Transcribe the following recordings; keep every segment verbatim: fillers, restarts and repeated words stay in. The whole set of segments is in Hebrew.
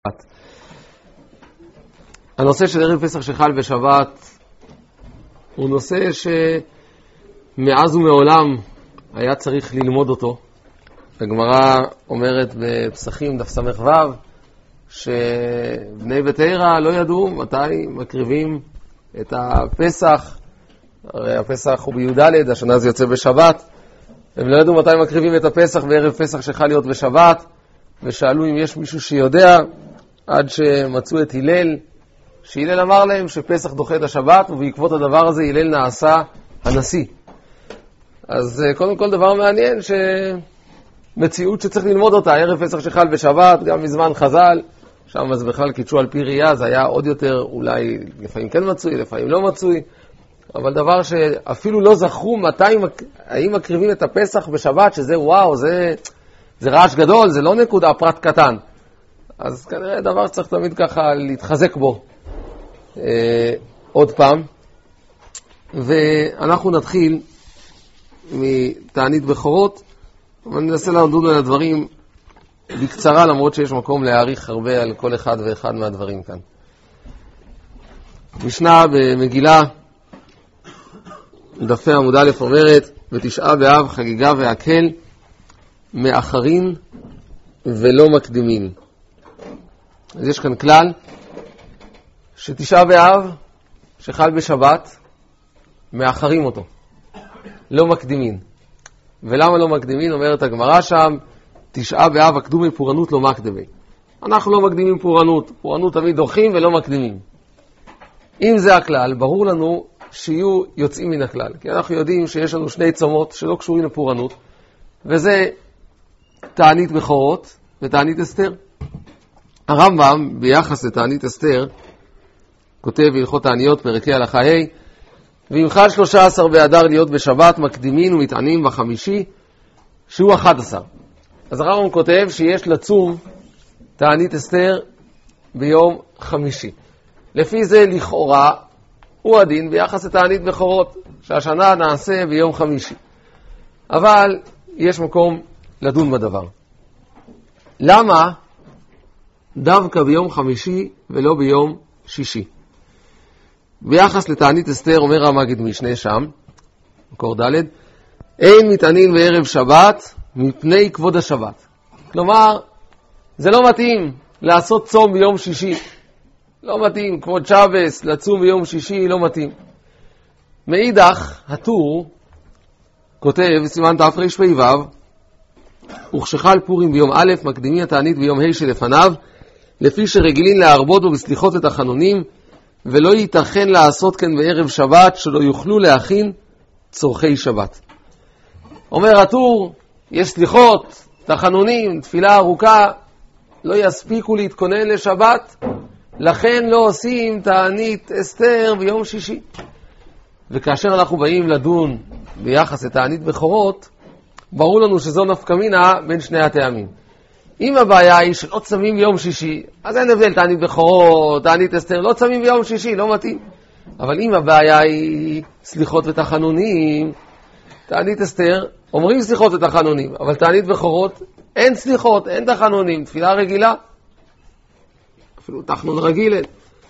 הנושא של ערב פסח שחל בשבת הוא נושא שמאז ומעולם היה צריך ללמוד אותו. הגמרא אומרת בפסחים דף סמך וו שבני בית עירא לא ידעו מתי מקריבים את הפסח. הרי הפסח הוא בי"ד, השנה זה יוצא בשבת. הם לא ידעו מתי מקריבים את הפסח בערב פסח שחל להיות בשבת, ושאלו אם יש מישהו שיודע, עד שמצאו את הלל, שהלל אמר להם שפסח דוחה את השבת, ובעקבות הדבר הזה הלל נעשה הנשיא. אז קודם כל דבר מעניין שמציאות שצריך ללמוד אותה, ערב פסח שחל בשבת, גם מזמן חז"ל, שם אז בכלל קידשו על פי ראייה, זה היה עוד יותר, אולי לפעמים כן מצוי, לפעמים לא מצוי, אבל דבר שאפילו לא זכרו מתי, האם מקריבים את הפסח בשבת, שזה וואו, זה, זה רעש גדול, זה לא נקודה, פרט קטן. אז כנראה דבר שצריך תמיד ככה להתחזק בו אה, עוד פעם. ואנחנו נתחיל מתענית בכורות, אבל ננסה לדון על הדברים בקצרה, למרות שיש מקום להאריך הרבה על כל אחד ואחד מהדברים כאן. משנה במגילה, דפי עמוד א' אומרת, בתשעה באב חגיגה והקל, מאחרים ולא מקדימים. אז יש כאן כלל, שתשעה באב שחל בשבת, מאחרים אותו, לא מקדימים. ולמה לא מקדימים? אומרת הגמרא שם, תשעה באב הקדומי פורענות לא מקדמי. אנחנו לא מקדימים פורענות, פורענות תמיד דוחים ולא מקדימים. אם זה הכלל, ברור לנו שיהיו יוצאים מן הכלל, כי אנחנו יודעים שיש לנו שני צומות שלא קשורים לפורענות, וזה תענית בכורות ותענית אסתר. הרמב"ם ביחס לתענית אסתר כותב בהלכות תעניות פרקי הלכה ה' ואם חל שלושה עשר באדר להיות בשבת מקדימים ומתענים בחמישי שהוא אחד עשר. אז הרמב"ם כותב שיש לצום תענית אסתר ביום חמישי. לפי זה לכאורה הוא הדין ביחס לתענית בכורות שהשנה נעשה ביום חמישי. אבל יש מקום לדון בדבר. למה דווקא ביום חמישי ולא ביום שישי? ביחס לתענית אסתר אומר המגיד משנה שם, מקור ד', אין מתענין בערב שבת מפני כבוד השבת. כלומר, זה לא מתאים לעשות צום ביום שישי. לא מתאים, כבוד שבס, לצום ביום שישי, לא מתאים. מאידך, הטור כותב, סימן תרפ"ו, וכשחל פורים ביום א', מקדימי התענית ביום ה' שלפניו, לפי שרגילים להרבות בו בסליחות ותחנונים, ולא ייתכן לעשות כן בערב שבת, שלא יוכלו להכין צורכי שבת. אומר הטור, יש סליחות, תחנונים, תפילה ארוכה, לא יספיקו להתכונן לשבת, לכן לא עושים תענית אסתר ביום שישי. וכאשר אנחנו באים לדון ביחס לתענית בכורות, ברור לנו שזו נפקא מינה בין שני הטעמים. אם הבעיה היא שלא צמים ביום שישי, אז אין הבדל, תענית בכורות, תענית אסתר, לא צמים ביום שישי, לא מתאים. אבל אם הבעיה היא סליחות ותחנונים, תענית אסתר, אומרים סליחות ותחנונים, אבל תענית בכורות, אין סליחות, אין תחנונים, תפילה רגילה. אפילו תחנון רגיל.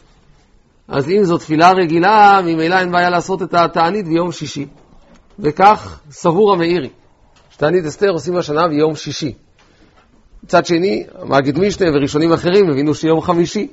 אז אם זו תפילה רגילה, ממילא אין בעיה לעשות את התענית ביום שישי. וכך סבור המאירי. שתענית אסתר עושים השנה ביום שישי. מצד שני, מגיד משנה וראשונים אחרים הבינו שיום חמישי.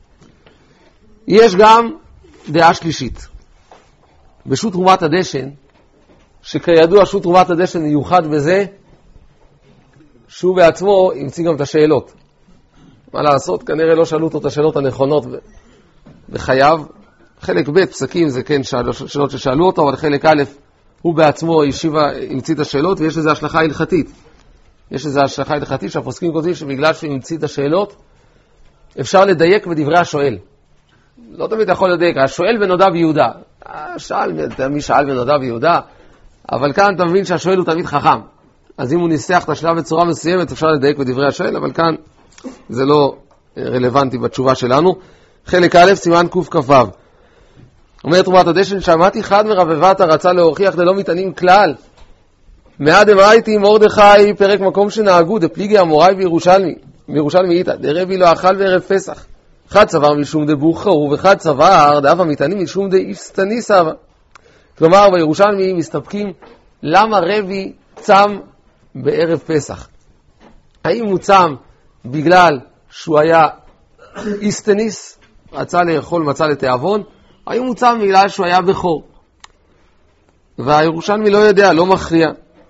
יש גם דעה שלישית. בשו"ת תרומת הדשן, שכידוע שו"ת תרומת הדשן מיוחד בזה, שהוא בעצמו המציא גם את השאלות. מה לעשות? כנראה לא שאלו אותו את השאלות הנכונות בחייו. חלק ב' פסקים זה כן שאלות ששאלו אותו, אבל חלק א' הוא בעצמו ישיבה, המציא את השאלות, ויש לזה השלכה הלכתית. יש לזה השלכה הלכתית שהפוסקים כותבים שבגלל שהוא המציא את השאלות, אפשר לדייק בדברי השואל. לא תמיד יכול לדייק, השואל בנודע ביהודה. שאל, מי שאל בנודע ביהודה, אבל כאן אתה מבין שהשואל הוא תמיד חכם. אז אם הוא ניסח את השאלה בצורה מסוימת, אפשר לדייק בדברי השואל, אבל כאן זה לא רלוונטי בתשובה שלנו. חלק א', סימן קכ"ו. אומר תרומת הדשן, שמעתי אחד מרבבת הרצה להוכיח ללא מתענים כלל. מעד אמרייתי מרדכי פרק מקום שנהגו דפליגי אמוראי בירושלמי. מירושלמי איתא, דרבי לא אכל בערב פסח. אחד סבר משום דבוכרו, ואחד סבר דאב המתענים משום דאיסתני סבא. כלומר, בירושלמי מסתפקים למה רבי צם בערב פסח. האם הוא צם בגלל שהוא היה איסתניס, רצה לאכול מצה לתיאבון, האם הוא צם בגלל שהוא היה בכור? והירושלמי לא יודע, לא מכריע.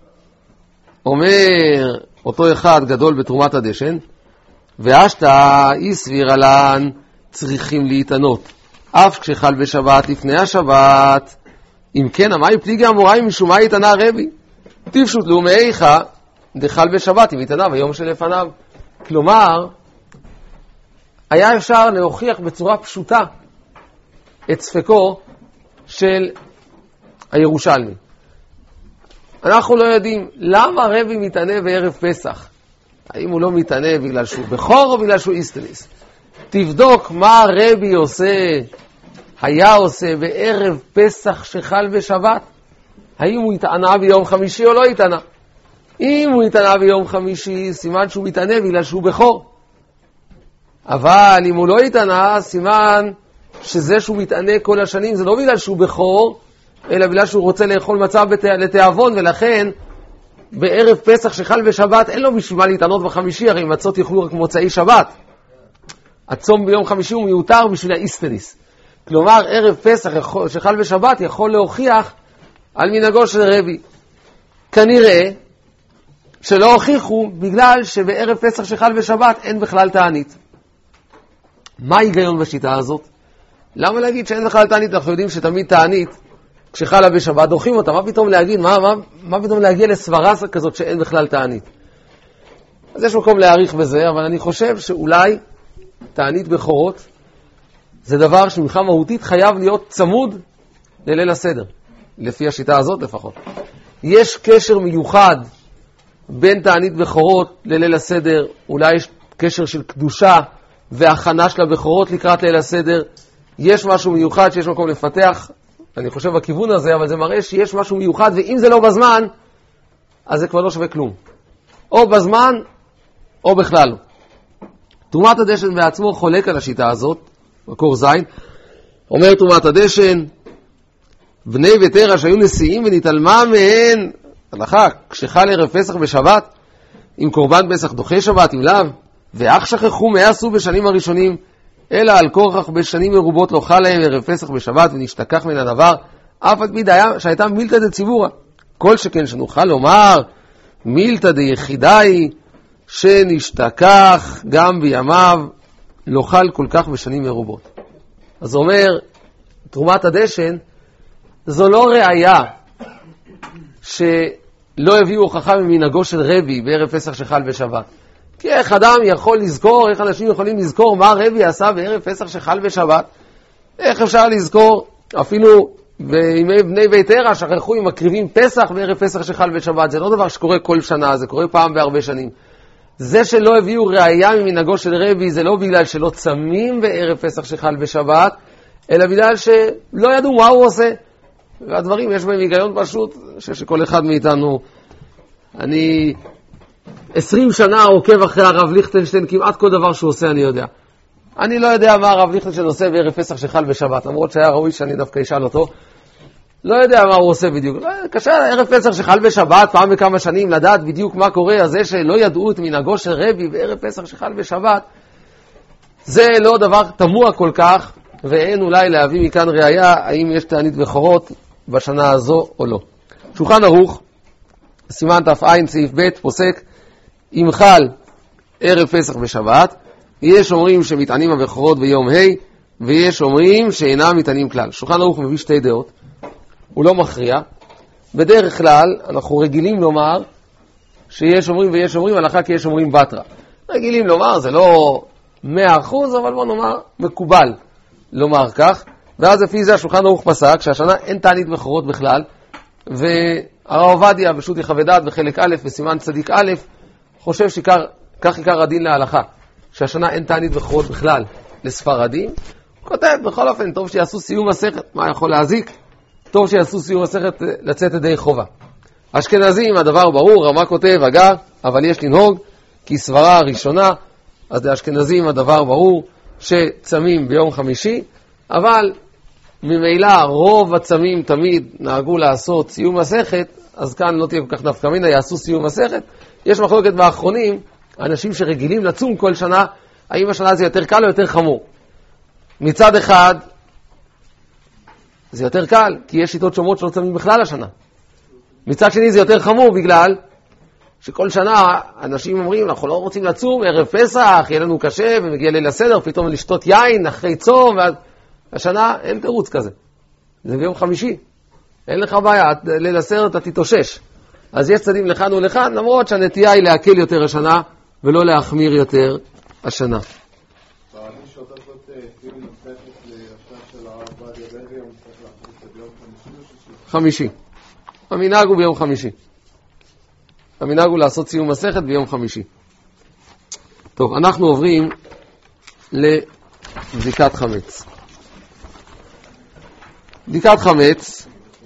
אומר אותו אחד גדול בתרומת הדשן, ואשתא אי סביר עלן צריכים להתענות, אף כשחל בשבת לפני השבת. אם כן, אמאי פליגי אמוראי משום מה התענה רבי? תפשוט לו מאיכה דחל בשבת אם התענה ביום שלפניו. כלומר, היה אפשר להוכיח בצורה פשוטה את ספקו של הירושלמי. אנחנו לא יודעים למה רבי מתענה בערב פסח. האם הוא לא מתענה בגלל שהוא בכור או בגלל שהוא איסתניס? תבדוק מה רבי עושה, היה עושה בערב פסח שחל בשבת. האם הוא התענה ביום חמישי או לא התענה? אם הוא התענה ביום חמישי, סימן שהוא מתענה בגלל שהוא בכור. אבל אם הוא לא התענה, סימן שזה שהוא מתענה כל השנים, זה לא בגלל שהוא בכור, אלא בגלל שהוא רוצה לאכול מצה לתיאבון, ולכן בערב פסח שחל בשבת אין לו בשביל מה להתענות בחמישי, הרי מצות יאכלו רק מוצאי שבת. הצום ביום חמישי הוא מיותר בשביל האיסתניס. כלומר, ערב פסח שחל בשבת יכול להוכיח על מנהגו של רבי. כנראה שלא הוכיחו בגלל שבערב פסח שחל בשבת אין בכלל תענית. מה ההיגיון בשיטה הזאת? למה להגיד שאין בכלל תענית? אנחנו יודעים שתמיד תענית כשחלה בשבת דוחים אותה. מה פתאום להגיד, מה, מה, מה פתאום להגיע לסברה כזאת שאין בכלל תענית? אז יש מקום להעריך בזה, אבל אני חושב שאולי תענית בכורות זה דבר שמבחינה מהותית חייב להיות צמוד לליל הסדר, לפי השיטה הזאת לפחות. יש קשר מיוחד בין תענית בכורות לליל הסדר, אולי יש קשר של קדושה והכנה של הבכורות לקראת ליל הסדר. יש משהו מיוחד שיש מקום לפתח, אני חושב בכיוון הזה, אבל זה מראה שיש משהו מיוחד, ואם זה לא בזמן, אז זה כבר לא שווה כלום. או בזמן, או בכלל. תרומת הדשן בעצמו חולק על השיטה הזאת, מקור זין, אומר תרומת הדשן, בני ותרא שהיו נשיאים ונתעלמה מהן, הלכה, כשחל ערב פסח בשבת, עם קורבן פסח דוחה שבת, עם לאו, ואך שכחו מה עשו בשנים הראשונים, אלא על כורכך בשנים מרובות לא חל להם ערב פסח בשבת ונשתכח מן הדבר, אף עד מיד שהייתה מילתא דציבורא. כל שכן שנוכל לומר, מילתא דיחידאי שנשתכח גם בימיו, לא חל כל כך בשנים מרובות. אז אומר, תרומת הדשן, זו לא ראיה שלא הביאו הוכחה ממנהגו של רבי בערב פסח שחל בשבת. כי איך אדם יכול לזכור, איך אנשים יכולים לזכור מה רבי עשה בערב פסח שחל בשבת? איך אפשר לזכור? אפילו בימי בני ביתרא שכחו אם מקריבים פסח בערב פסח שחל בשבת. זה לא דבר שקורה כל שנה, זה קורה פעם בהרבה שנים. זה שלא הביאו ראיה ממנהגו של רבי, זה לא בגלל שלא צמים בערב פסח שחל בשבת, אלא בגלל שלא ידעו מה הוא עושה. והדברים יש בהם היגיון פשוט, שכל אחד מאיתנו, אני עשרים שנה עוקב אחרי הרב ליכטנשטיין, כמעט כל דבר שהוא עושה אני יודע. אני לא יודע מה הרב ליכטנשטיין עושה בערב פסח שחל בשבת, למרות שהיה ראוי שאני דווקא אשאל אותו. לא יודע מה הוא עושה בדיוק. קשה ערב פסח שחל בשבת, פעם בכמה שנים לדעת בדיוק מה קורה, אז זה שלא ידעו את מנהגו של רבי בערב פסח שחל בשבת, זה לא דבר תמוה כל כך, ואין אולי להביא מכאן ראיה האם יש תענית בכורות בשנה הזו או לא. שולחן ערוך, סימן תפעין סעיף ב' פוסק, אם חל ערב פסח בשבת, יש אומרים שמתענים הבכורות ביום ה' ויש אומרים שאינם מתענים כלל. שולחן ערוך מביא שתי דעות, הוא לא מכריע. בדרך כלל אנחנו רגילים לומר שיש אומרים ויש אומרים, הלכה כי יש אומרים בתרא. רגילים לומר, זה לא מאה אחוז, אבל בוא נאמר מקובל לומר כך. ואז לפי זה השולחן ערוך פסק שהשנה אין תענית בכורות בכלל, והרב עובדיה בשו"ת יחווה דעת בחלק א' בסימן צדיק א' חושב שכך עיקר הדין להלכה, שהשנה אין תענית בכורות בכלל לספרדים. הוא כותב, בכל אופן, טוב שיעשו סיום מסכת, מה יכול להזיק? טוב שיעשו סיום מסכת לצאת ידי חובה. אשכנזים, הדבר ברור, רמה כותב, אגב, אבל יש לנהוג, כי סברה הראשונה, אז לאשכנזים הדבר ברור שצמים ביום חמישי, אבל ממילא רוב הצמים תמיד נהגו לעשות סיום מסכת, אז כאן לא תהיה כל כך נפקא מינה, יעשו סיום מסכת. יש מחלוקת באחרונים, אנשים שרגילים לצום כל שנה, האם השנה זה יותר קל או יותר חמור? מצד אחד, זה יותר קל, כי יש שיטות שאומרות שלא צמים בכלל השנה. מצד שני זה יותר חמור בגלל שכל שנה אנשים אומרים, אנחנו לא רוצים לצום, ערב פסח, יהיה לנו קשה, ומגיע ליל הסדר, פתאום לשתות יין אחרי צום, והשנה אין תירוץ כזה. זה ביום חמישי. אין לך בעיה, ליל הסדר אתה תתאושש. אז יש צדים לכאן ולכאן, למרות שהנטייה היא להקל יותר השנה, ולא להחמיר יותר השנה. חמישי. המנהג הוא ביום חמישי. המנהג הוא לעשות סיום מסכת ביום חמישי. טוב, אנחנו עוברים לבדיקת חמץ. בדיקת חמץ,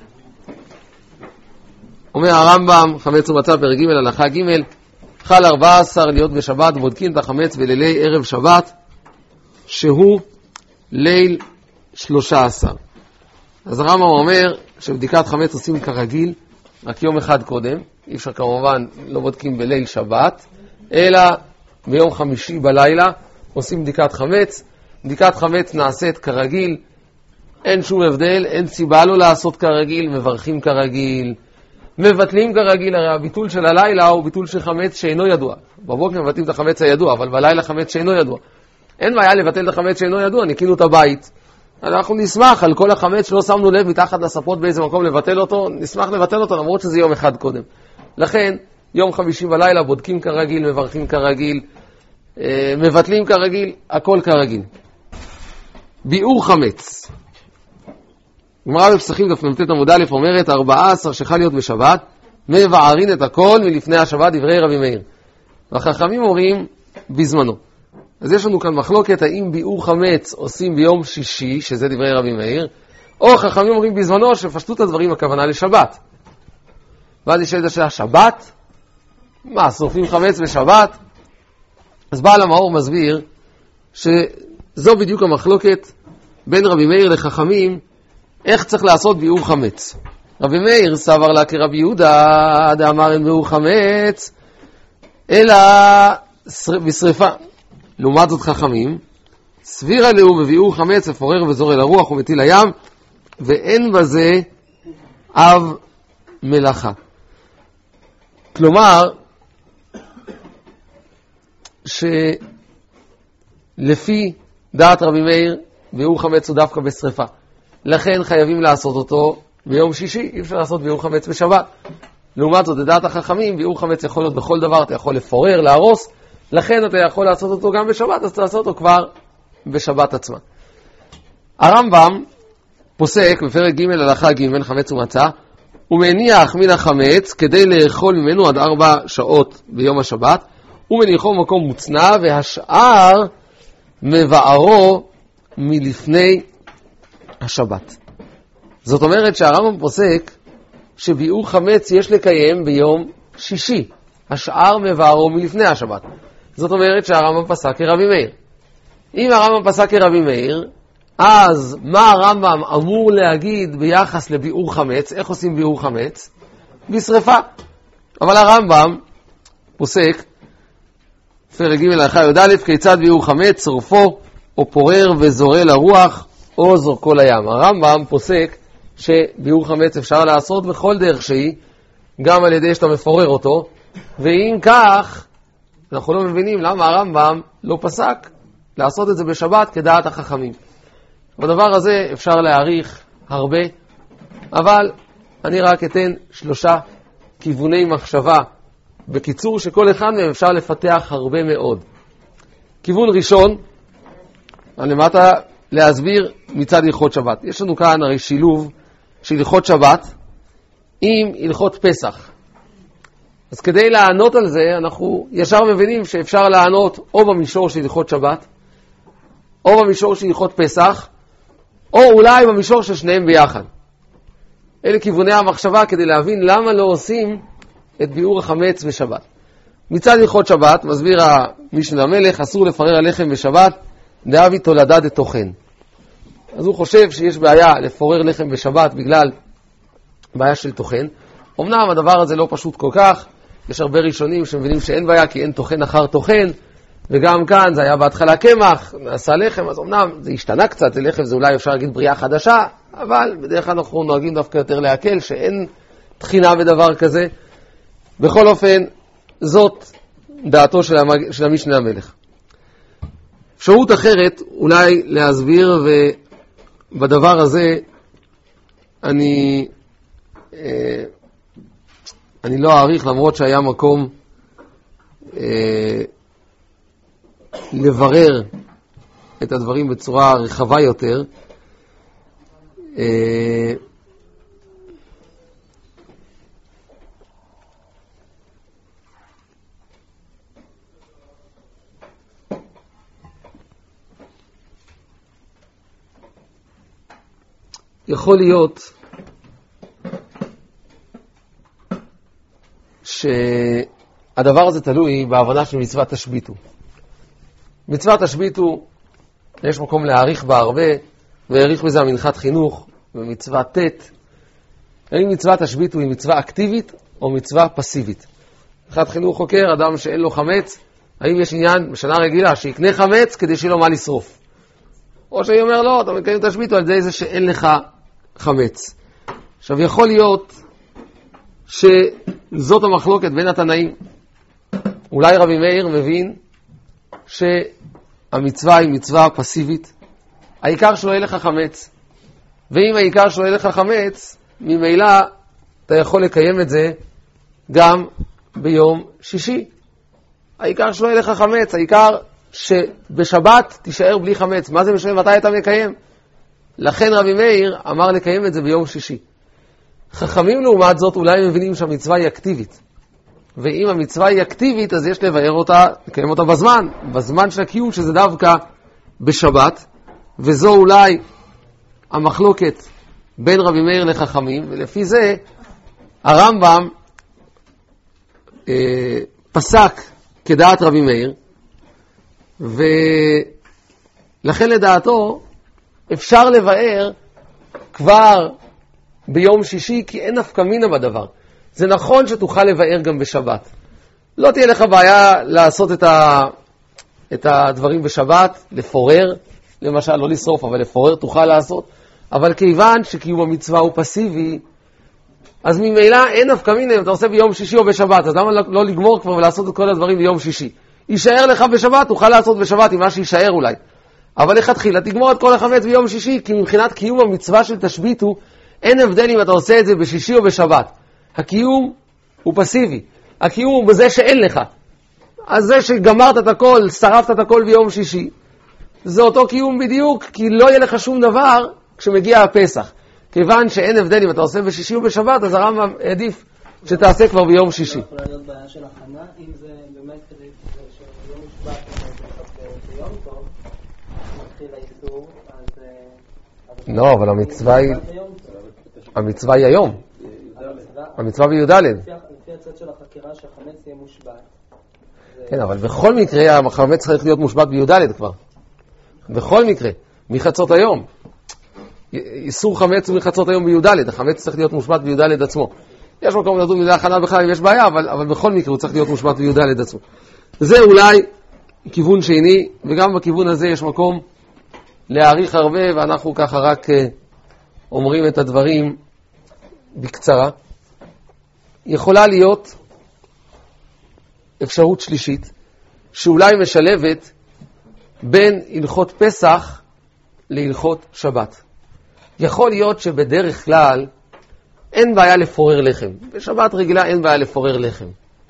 אומר הרמב"ם, חמץ ומצה פרק ג' הלכה ג', חל ארבע עשרה להיות בשבת, בודקים את החמץ בלילי ערב שבת, שהוא ליל שלושה עשר. אז הרמב"ם אומר שבדיקת חמץ עושים כרגיל, רק יום אחד קודם, אי אפשר כמובן לא בודקים בליל שבת, אלא ביום חמישי בלילה עושים בדיקת חמץ. בדיקת חמץ נעשית כרגיל, אין שום הבדל, אין סיבה לא לעשות כרגיל, מברכים כרגיל, מבטלים כרגיל. הרי הביטול של הלילה הוא ביטול של חמץ שאינו ידוע. בבוקר מבטלים את החמץ הידוע, אבל בלילה חמץ שאינו ידוע. אין בעיה לבטל את החמץ שאינו ידוע, ניקינו את הבית. אנחנו נשמח על כל החמץ שלא שמנו לב מתחת לספות באיזה מקום לבטל אותו, נשמח לבטל אותו למרות שזה יום אחד קודם. לכן, יום חמישי בלילה בודקים כרגיל, מברכים כרגיל, מבטלים כרגיל, הכל כרגיל. ביאור חמץ. גמרא בפסחים דף מ"ט עמוד א' אומרת, ארבעה עשר שחל להיות בשבת, מבערין את הכל מלפני השבת, דברי רבי מאיר. והחכמים אומרים בזמנו. אז יש לנו כאן מחלוקת, האם ביאור חמץ עושים ביום שישי, שזה דברי רבי מאיר, או חכמים אומרים בזמנו שפשטות הדברים הכוונה לשבת. ואז נשאלת השאלה, שבת? מה, שורפים חמץ בשבת? אז בעל המאור מסביר שזו בדיוק המחלוקת בין רבי מאיר לחכמים, איך צריך לעשות ביאור חמץ. רבי מאיר סבר לה כרבי יהודה, דאמר אין ביאור חמץ, אלא בשריפה. לעומת זאת חכמים, סבירה לו בביאור חמץ, מפורר וזורע לרוח ומטיל לים, ואין בזה אב מלאכה. כלומר, שלפי דעת רבי מאיר, ביאור חמץ הוא דווקא בשריפה. לכן חייבים לעשות אותו ביום שישי, אי אפשר לעשות ביאור חמץ בשבת. לעומת זאת, לדעת החכמים, ביאור חמץ יכול להיות בכל דבר, אתה יכול לפורר, להרוס, לכן אתה יכול לעשות אותו גם בשבת, אז אתה לעשות אותו כבר בשבת עצמה. הרמב"ם פוסק בפרק ג' הלכה ג' חמץ ומצה, הוא מניח מן החמץ כדי לאכול ממנו עד ארבע שעות ביום השבת, הוא מניחו במקום מוצנע, והשאר מבערו מלפני השבת. זאת אומרת שהרמב"ם פוסק שביאור חמץ יש לקיים ביום שישי, השאר מבערו מלפני השבת. זאת אומרת שהרמב"ם פסק כרבי מאיר. אם הרמב"ם פסק כרבי מאיר, אז מה הרמב"ם אמור להגיד ביחס לביאור חמץ? איך עושים ביאור חמץ? בשריפה. אבל הרמב"ם פוסק, פרק ג' הלכה י"א, כיצד ביאור חמץ? שורפו או פורר וזורע לרוח או זורקו לים. הרמב"ם פוסק שביאור חמץ אפשר לעשות בכל דרך שהיא, גם על ידי שאתה מפורר אותו, ואם כך, אנחנו לא מבינים למה הרמב"ם לא פסק לעשות את זה בשבת כדעת החכמים. בדבר הזה אפשר להעריך הרבה, אבל אני רק אתן שלושה כיווני מחשבה בקיצור, שכל אחד מהם אפשר לפתח הרבה מאוד. כיוון ראשון, אני למטה להסביר מצד הלכות שבת. יש לנו כאן הרי שילוב של הלכות שבת עם הלכות פסח. אז כדי לענות על זה, אנחנו ישר מבינים שאפשר לענות או במישור של הלכות שבת, או במישור של הלכות פסח, או אולי במישור של שניהם ביחד. אלה כיווני המחשבה כדי להבין למה לא עושים את ביאור החמץ בשבת. מצד הלכות שבת, מסביר המשנה המלך, אסור לפרר הלחם בשבת, דאבי תולדה דתוכן. אז הוא חושב שיש בעיה לפורר לחם בשבת בגלל בעיה של תוכן. אמנם הדבר הזה לא פשוט כל כך, יש הרבה ראשונים שמבינים שאין בעיה כי אין תוכן אחר תוכן, וגם כאן זה היה בהתחלה קמח, נעשה לחם, אז אמנם זה השתנה קצת, זה לחם, זה אולי אפשר להגיד בריאה חדשה, אבל בדרך כלל אנחנו נוהגים דווקא יותר להקל, שאין תחינה בדבר כזה. בכל אופן, זאת דעתו של, המג... של המשנה המלך. אפשרות אחרת, אולי להסביר, ובדבר הזה אני, אה, אני לא אעריך, למרות שהיה מקום אה, לברר את הדברים בצורה רחבה יותר. אה, יכול להיות שהדבר הזה תלוי בהבנה של מצוות תשביתו. מצוות תשביתו, יש מקום להעריך בה הרבה, והעריך בזה המנחת חינוך, ומצוות תת. האם מצוות תשביתו היא מצווה אקטיבית או מצווה פסיבית? מנחת חינוך חוקר, אדם שאין לו חמץ, האם יש עניין בשנה רגילה שיקנה חמץ כדי שיהיה לו מה לשרוף? או שהיא אומר לא, אתה מקיים תשביתו על זה שאין לך חמץ. עכשיו יכול להיות שזאת המחלוקת בין התנאים. אולי רבי מאיר מבין שהמצווה היא מצווה פסיבית, העיקר שלא יהיה לך חמץ, ואם העיקר שלא יהיה לך חמץ, ממילא אתה יכול לקיים את זה גם ביום שישי. העיקר שלא יהיה לך חמץ, העיקר שבשבת תישאר בלי חמץ. מה זה משנה מתי אתה מקיים? לכן רבי מאיר אמר לקיים את זה ביום שישי. חכמים לעומת זאת אולי מבינים שהמצווה היא אקטיבית. ואם המצווה היא אקטיבית, אז יש לבאר אותה, לקיים אותה בזמן, בזמן של הקיום, שזה דווקא בשבת. וזו אולי המחלוקת בין רבי מאיר לחכמים, ולפי זה הרמב"ם אה, פסק כדעת רבי מאיר, ולכן לדעתו אפשר לבאר כבר ביום שישי, כי אין נפקא מינה בדבר. זה נכון שתוכל לבאר גם בשבת. לא תהיה לך בעיה לעשות את, ה... את הדברים בשבת, לפורר, למשל לא לשרוף, אבל לפורר תוכל לעשות. אבל כיוון שקיום המצווה הוא פסיבי, אז ממילא אין נפקא מינה אם אתה עושה ביום שישי או בשבת. אז למה לא לגמור כבר ולעשות את כל הדברים ביום שישי? יישאר לך בשבת, תוכל לעשות בשבת עם מה שישאר אולי. אבל איך תתחיל? תגמור את כל החמץ ביום שישי, כי מבחינת קיום המצווה של תשביתו, אין הבדל אם אתה עושה את זה בשישי או בשבת. הקיום הוא פסיבי. הקיום הוא בזה שאין לך. אז זה שגמרת את הכל, שרפת את הכל ביום שישי, זה אותו קיום בדיוק, כי לא יהיה לך שום דבר כשמגיע הפסח. כיוון שאין הבדל אם אתה עושה בשישי או בשבת, אז הרמב"ם העדיף שתעשה כבר ביום שישי. לא יכולה להיות בעיה של הכנה, אם זה באמת כדי שיום משבט ביום טוב, מתחיל האיסור, אז... לא, אבל המצווה היא... המצווה היא היום. המצווה בי"ד. לפי הצד של החקירה שהחמץ יהיה מושבט. כן, אבל בכל מקרה החמץ צריך להיות מושבט בי"ד כבר. בכל מקרה, מחצות היום. איסור חמץ מחצות היום בי"ד, החמץ צריך להיות מושבט בי"ד עצמו. יש מקום לדון בזה הכנה בכלל אם יש בעיה, אבל, אבל בכל מקרה הוא צריך להיות מושבט בי"ד עצמו. זה אולי כיוון שני, וגם בכיוון הזה יש מקום להאריך הרבה, ואנחנו ככה רק uh, אומרים את הדברים בקצרה. יכולה להיות אפשרות שלישית, שאולי משלבת בין הלכות פסח להלכות שבת. יכול להיות שבדרך כלל אין בעיה לפורר לחם. בשבת רגילה אין בעיה לפורר לחם.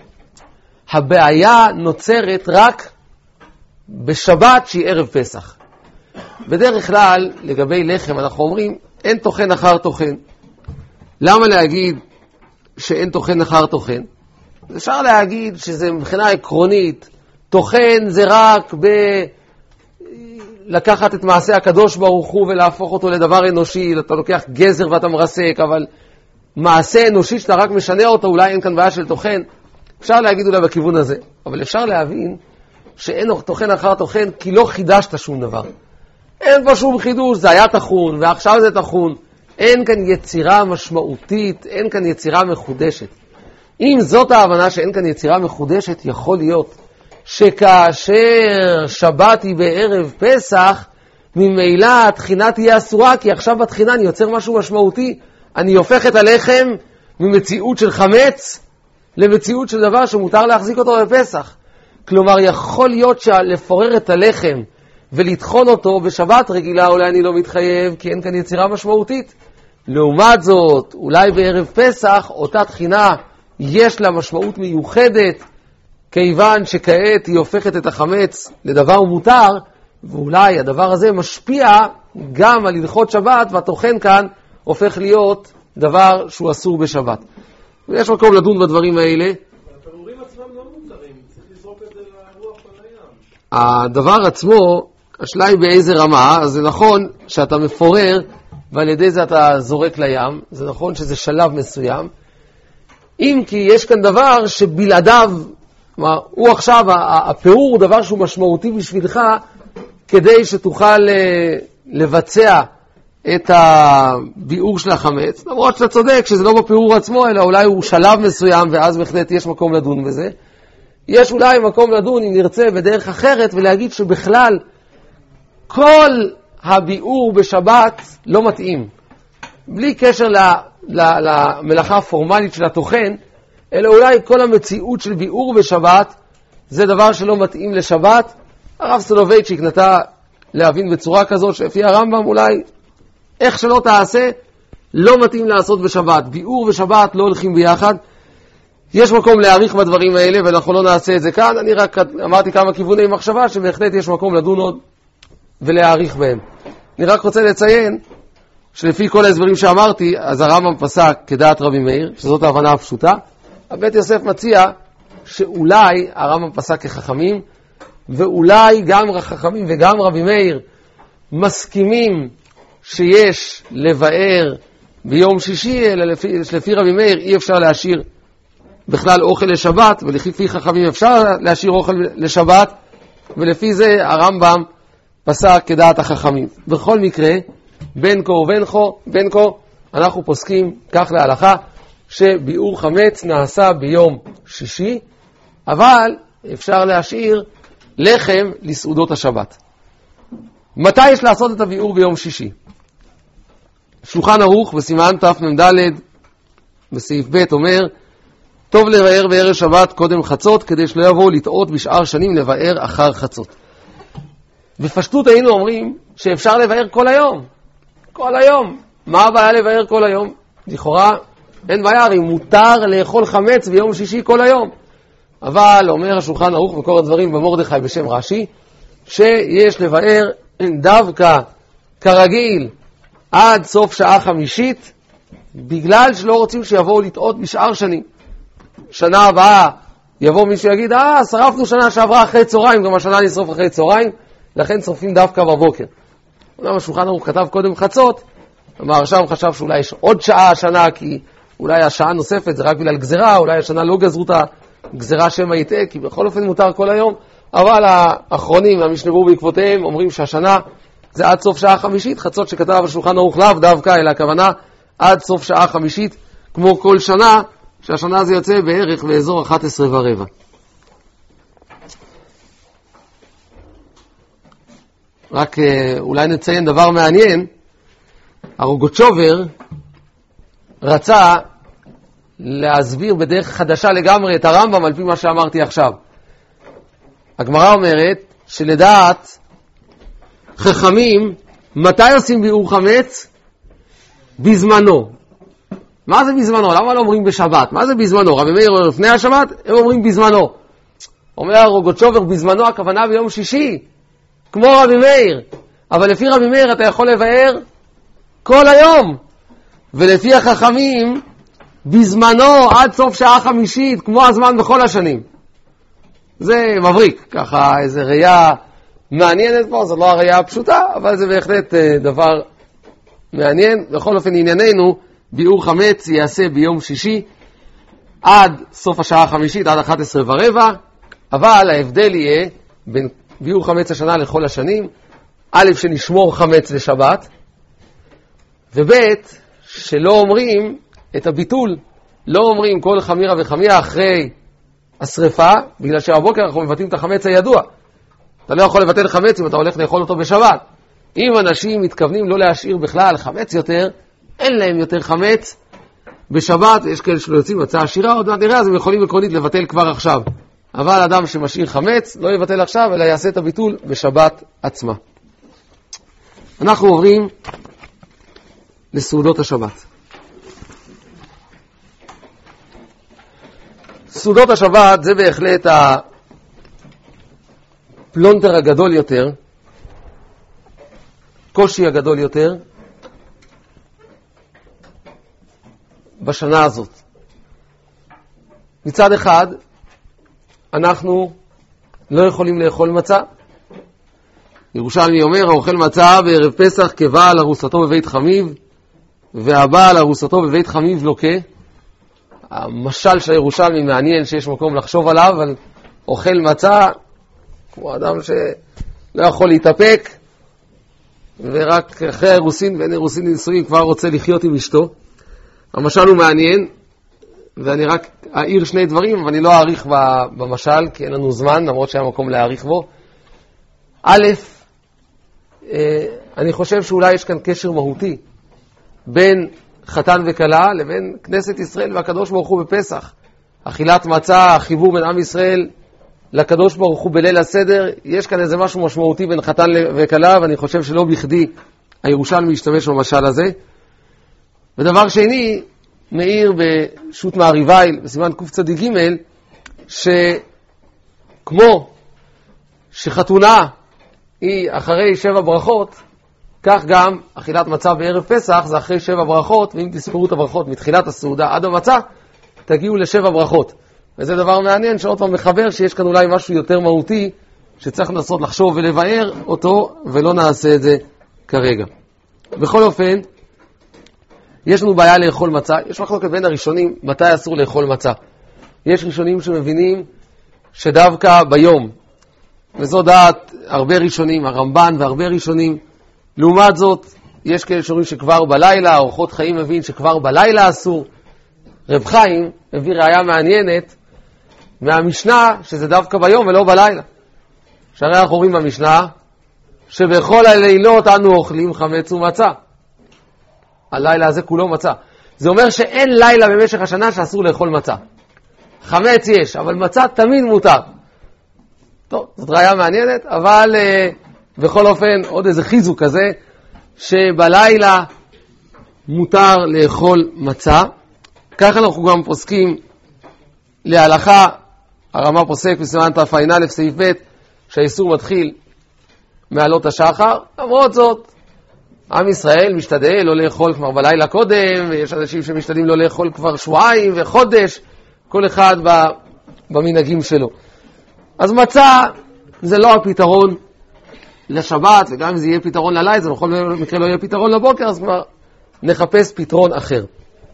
הבעיה נוצרת רק בשבת שהיא ערב פסח. בדרך כלל לגבי לחם אנחנו אומרים אין תוכן אחר תוכן. למה להגיד שאין תוכן אחר תוכן? אפשר להגיד שזה מבחינה עקרונית, תוכן זה רק ב... לקחת את מעשה הקדוש ברוך הוא ולהפוך אותו לדבר אנושי, אתה לוקח גזר ואתה מרסק, אבל מעשה אנושי שאתה רק משנה אותו, אולי אין כאן בעיה של תוכן. אפשר להגיד אולי בכיוון הזה, אבל אפשר להבין שאין תוכן אחר תוכן, כי לא חידשת שום דבר. אין פה שום חידוש, זה היה תחון, ועכשיו זה תחון. אין כאן יצירה משמעותית, אין כאן יצירה מחודשת. אם זאת ההבנה שאין כאן יצירה מחודשת, יכול להיות שכאשר שבת היא בערב פסח, ממילא התחינה תהיה אסורה, כי עכשיו בתחינה אני יוצר משהו משמעותי. אני הופך את הלחם ממציאות של חמץ למציאות של דבר שמותר להחזיק אותו בפסח. כלומר, יכול להיות שלפורר את הלחם ולטחון אותו בשבת רגילה, אולי אני לא מתחייב, כי אין כאן יצירה משמעותית. לעומת זאת, אולי בערב פסח, אותה תחינה יש לה משמעות מיוחדת, כיוון שכעת היא הופכת את החמץ לדבר מותר, ואולי הדבר הזה משפיע גם על הלכות שבת, והתוכן כאן הופך להיות דבר שהוא אסור בשבת. ויש מקום לדון בדברים האלה. התנורים עצמם לא מותרים, צריך לזרוק את זה לרוח על הים. הדבר עצמו, השאלה היא באיזה רמה, אז זה נכון שאתה מפורר, ועל ידי זה אתה זורק לים, זה נכון שזה שלב מסוים, אם כי יש כאן דבר שבלעדיו, הוא עכשיו, הפירור הוא דבר שהוא משמעותי בשבילך, כדי שתוכל לבצע את הביאור של החמץ, למרות שאתה צודק שזה לא בפירור עצמו, אלא אולי הוא שלב מסוים, ואז בהחלט יש מקום לדון בזה. יש אולי מקום לדון, אם נרצה, בדרך אחרת, ולהגיד שבכלל כל הביאור בשבת לא מתאים. בלי קשר למלאכה הפורמלית של התוכן, אלא אולי כל המציאות של ביאור בשבת, זה דבר שלא מתאים לשבת. הרב סולובייצ'יק נטה להבין בצורה כזאת, שלפי הרמב"ם אולי, איך שלא תעשה, לא מתאים לעשות בשבת. ביאור ושבת לא הולכים ביחד. יש מקום להעריך בדברים האלה, ואנחנו לא נעשה את זה כאן. אני רק אמרתי כמה כיווני מחשבה, שבהחלט יש מקום לדון עוד ולהעריך בהם. אני רק רוצה לציין, שלפי כל ההסברים שאמרתי, אז הרמב"ם פסק כדעת רבי מאיר, שזאת ההבנה הפשוטה. הבית יוסף מציע שאולי הרמב"ם פסק כחכמים, ואולי גם חכמים וגם רבי מאיר מסכימים שיש לבאר ביום שישי, אלא לפי, לפי רבי מאיר אי אפשר להשאיר בכלל אוכל לשבת, ולפי חכמים אפשר להשאיר אוכל לשבת, ולפי זה הרמב"ם פסק כדעת החכמים. בכל מקרה, בין כה ובין כה, בין כה, אנחנו פוסקים כך להלכה, שביאור חמץ נעשה ביום שישי, אבל אפשר להשאיר לחם לסעודות השבת. מתי יש לעשות את הביאור ביום שישי? שולחן ערוך בסימן תמ"ד בסעיף ב' אומר, טוב לבאר בערב שבת קודם חצות, כדי שלא יבואו לטעות בשאר שנים לבאר אחר חצות. בפשטות היינו אומרים שאפשר לבאר כל היום. כל היום. מה הבעיה לבאר כל היום? לכאורה אין בעיה, הרי מותר לאכול חמץ ביום שישי כל היום. אבל אומר השולחן ערוך מקור הדברים במרדכי בשם רש"י, שיש לבאר דווקא כרגיל עד סוף שעה חמישית, בגלל שלא רוצים שיבואו לטעות בשאר שנים. שנה הבאה יבוא מישהו יגיד, אה, שרפנו שנה שעברה אחרי צהריים, גם השנה נשרוף אחרי צהריים, לכן שרופים דווקא בבוקר. אומנם השולחן ערוך כתב קודם חצות, אמר שם חשב שאולי יש עוד שעה השנה, כי אולי השעה נוספת זה רק בגלל גזרה, אולי השנה לא גזרו את הגזרה שמא יטעה, כי בכל אופן מותר כל היום, אבל האחרונים, המשנבו בעקבותיהם, אומרים שהשנה זה עד סוף שעה חמישית, חצות שכתב השולחן ערוך לאו דווקא, אלא הכוונה עד סוף שעה חמישית, כמו כל שנה, שהשנה זה יוצא בערך באזור אחת עשרה ורבע. רק אולי נציין דבר מעניין, הרוגוצ'ובר רצה להסביר בדרך חדשה לגמרי את הרמב"ם על פי מה שאמרתי עכשיו. הגמרא אומרת שלדעת חכמים, מתי עושים ביאור חמץ? בזמנו. מה זה בזמנו? למה לא אומרים בשבת? מה זה בזמנו? רבי מאיר אומר לפני השבת, הם אומרים בזמנו. אומר הרוגוצ'ובר, בזמנו הכוונה ביום שישי, כמו רבי מאיר. אבל לפי רבי מאיר אתה יכול לבאר כל היום. ולפי החכמים, בזמנו עד סוף שעה חמישית, כמו הזמן בכל השנים. זה מבריק, ככה איזו ראייה מעניינת פה, זו לא הראייה הפשוטה, אבל זה בהחלט דבר מעניין. בכל אופן ענייננו, ביאור חמץ יעשה ביום שישי, עד סוף השעה החמישית, עד אחת עשרה ורבע, אבל ההבדל יהיה בין ביאור חמץ השנה לכל השנים, א', שנשמור חמץ לשבת, וב', שלא אומרים את הביטול, לא אומרים כל חמירה וחמיה אחרי השריפה, בגלל שהבוקר אנחנו מבטאים את החמץ הידוע. אתה לא יכול לבטל חמץ אם אתה הולך לאכול אותו בשבת. אם אנשים מתכוונים לא להשאיר בכלל חמץ יותר, אין להם יותר חמץ בשבת, יש כאלה שלא יוצאים מצה עשירה, עוד מעט נראה, אז הם יכולים עקרונית לבטל כבר עכשיו. אבל אדם שמשאיר חמץ לא יבטל עכשיו, אלא יעשה את הביטול בשבת עצמה. אנחנו עוברים לסעודות השבת. סעודות השבת זה בהחלט הפלונטר הגדול יותר, קושי הגדול יותר בשנה הזאת. מצד אחד, אנחנו לא יכולים לאכול מצה. ירושלמי אומר, האוכל מצה בערב פסח כבעל ארוסתו בבית חמיב, והבעל ארוסתו בבית חמיב לוקה. המשל של ירושלמי מעניין שיש מקום לחשוב עליו, אבל אוכל מצה, כמו אדם שלא יכול להתאפק, ורק אחרי האירוסין ואין אירוסין נישואים כבר רוצה לחיות עם אשתו. המשל הוא מעניין, ואני רק אעיר שני דברים, אבל אני לא אעריך במשל, כי אין לנו זמן, למרות שהיה מקום להעריך בו. א', אני חושב שאולי יש כאן קשר מהותי בין חתן וקלה לבין כנסת ישראל והקדוש ברוך הוא בפסח. אכילת מצה, החיבור בין עם ישראל לקדוש ברוך הוא בליל הסדר, יש כאן איזה משהו משמעותי בין חתן וקלה, ואני חושב שלא בכדי הירושלמי משתמש במשל הזה. ודבר שני, מאיר בשו"ת מעריבייל, בסימן קצ"ג, שכמו שחתונה היא אחרי שבע ברכות, כך גם אכילת מצה בערב פסח זה אחרי שבע ברכות, ואם תספרו את הברכות מתחילת הסעודה עד המצה, תגיעו לשבע ברכות. וזה דבר מעניין שעוד פעם מחבר שיש כאן אולי משהו יותר מהותי, שצריך לנסות לחשוב ולבאר אותו, ולא נעשה את זה כרגע. בכל אופן, יש לנו בעיה לאכול מצה. יש מחלוקת בין הראשונים מתי אסור לאכול מצה. יש ראשונים שמבינים שדווקא ביום, וזו דעת הרבה ראשונים, הרמב"ן והרבה ראשונים. לעומת זאת, יש כאלה שאומרים שכבר בלילה, אורחות חיים מבין שכבר בלילה אסור. רב חיים הביא ראיה מעניינת מהמשנה שזה דווקא ביום ולא בלילה. שהרי אנחנו רואים במשנה שבכל הלילות אנו אוכלים חמץ ומצה. הלילה הזה כולו מצה. זה אומר שאין לילה במשך השנה שאסור לאכול מצה. חמץ יש, אבל מצה תמיד מותר. טוב, זאת ראיה מעניינת, אבל uh, בכל אופן עוד איזה חיזוק כזה, שבלילה מותר לאכול מצה. ככה אנחנו גם פוסקים להלכה, הרמה פוסק בסימן תע"א סעיף ב' שהאיסור מתחיל מעלות השחר. למרות זאת, עם ישראל משתדל לא לאכול כבר בלילה קודם, ויש אנשים שמשתדלים לא לאכול כבר שבועיים וחודש, כל אחד במנהגים שלו. אז מצה זה לא הפתרון לשבת, וגם אם זה יהיה פתרון ללילה, זה בכל מקרה לא יהיה פתרון לבוקר, אז כבר נחפש פתרון אחר.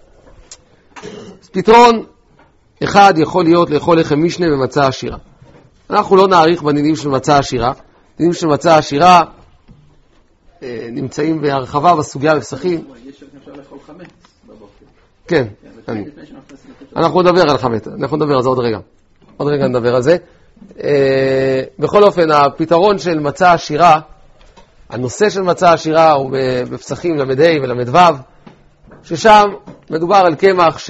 פתרון אחד יכול להיות לאכול לחם משנה ומצה עשירה. אנחנו לא נעריך בנינים של מצה עשירה. נינים של מצה עשירה נמצאים בהרחבה בסוגיה בפסחים. יש אפשר לאכול חמץ בבוקר. כן. אנחנו נדבר על חמץ, אנחנו נדבר על זה עוד רגע. עוד רגע נדבר על זה. בכל אופן, הפתרון של מצה עשירה, הנושא של מצה עשירה הוא בפסחים למד ה' ולמד ו', ששם מדובר על קמח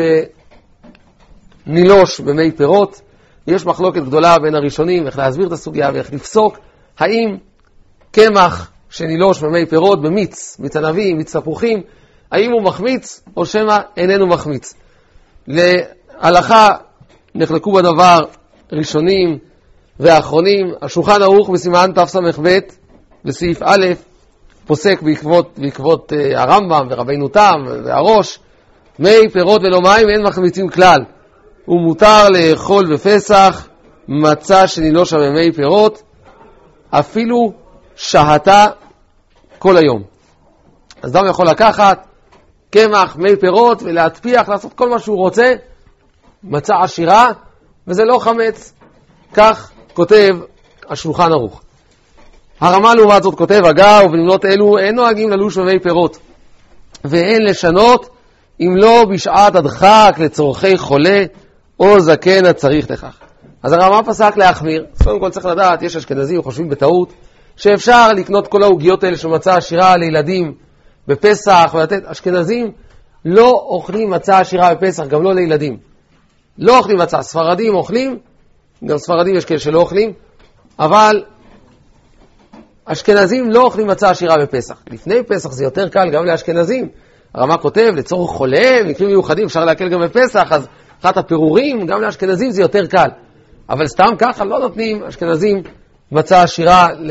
שנילוש במי פירות. יש מחלוקת גדולה בין הראשונים איך להסביר את הסוגיה ואיך לפסוק, האם קמח שנילוש במי פירות, במיץ, מיץ ענבים, מיץ תפוחים, האם הוא מחמיץ או שמא איננו מחמיץ. להלכה נחלקו בדבר ראשונים ואחרונים. השולחן ערוך בסימן תס"ב בסעיף א' פוסק בעקבות, בעקבות uh, הרמב"ם ורבינו תם והראש, מי פירות ולא מים אין מחמיצים כלל. הוא מותר לאכול בפסח מצה שנילוש במי פירות, אפילו שהתה כל היום. אז אדם יכול לקחת קמח, מי פירות ולהטפיח, לעשות כל מה שהוא רוצה, מצה עשירה, וזה לא חמץ. כך כותב השולחן ערוך. הרמה לעומת זאת כותב, הגה ובמדינות אלו אין נוהגים ללוש ומי פירות, ואין לשנות אם לא בשעת הדחק לצורכי חולה או זקן הצריך לכך. אז הרמה פסק להחמיר. קודם כל צריך לדעת, יש אשכנזים חושבים בטעות שאפשר לקנות כל העוגיות האלה של מצה עשירה לילדים בפסח ולתת. אשכנזים לא אוכלים מצה עשירה בפסח, גם לא לילדים. לא אוכלים מצה. ספרדים אוכלים, גם ספרדים יש כאלה שלא אוכלים, אבל אשכנזים לא אוכלים מצה עשירה בפסח. לפני פסח זה יותר קל גם לאשכנזים. הרמה כותב, לצורך חולה, מקרים מיוחדים, אפשר להקל גם בפסח, אז אחת הפירורים, גם לאשכנזים זה יותר קל. אבל סתם ככה לא נותנים אשכנזים מצה עשירה ל...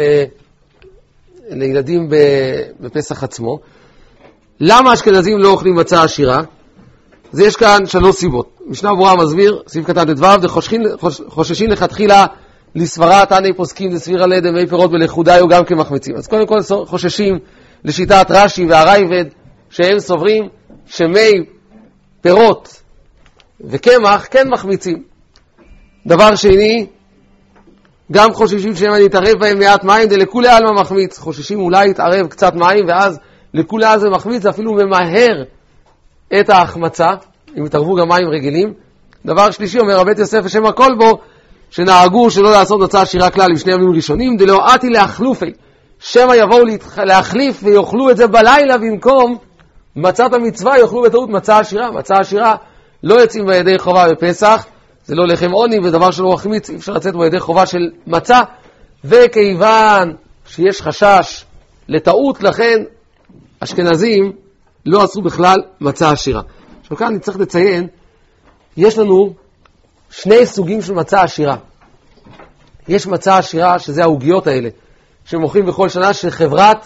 לילדים בפסח עצמו. למה אשכנזים לא אוכלים מצה עשירה? אז יש כאן שלוש סיבות. משנה ברורה מסביר, סעיף קטן ד' חוששים לכתחילה לסברה תני פוסקים לסביר על דמי פירות ולחודאיו גם כמחמיצים. אז קודם כל חוששים לשיטת רש"י והרייבד, שהם סוברים שמי פירות וקמח כן מחמיצים. דבר שני, גם חוששים שמא נתערב בהם מעט מים, דלכולי עלמא מחמיץ. חוששים אולי יתערב קצת מים, ואז לכולי עלמא זה מחמיץ, אפילו ממהר את ההחמצה, אם יתערבו גם מים רגילים. דבר שלישי, אומר הבית יוסף השם הכל בו, שנהגו שלא לעשות מצה עשירה כלל בשני ימים ראשונים, דלא עתי להחלופי, שמא יבואו להחליף ויאכלו את זה בלילה במקום מצת המצווה, יאכלו בטעות מצה עשירה. מצה עשירה לא יוצאים בידי חובה בפסח, זה לא לחם עוני, ודבר שלא מחמיץ, אי אפשר לצאת בידי חובה של מצה, וכיוון שיש חשש לטעות, לכן אשכנזים לא עשו בכלל מצה עשירה. עכשיו כאן אני צריך לציין, יש לנו שני סוגים של מצה עשירה. יש מצה עשירה, שזה העוגיות האלה, שמוכרים בכל שנה, של חברת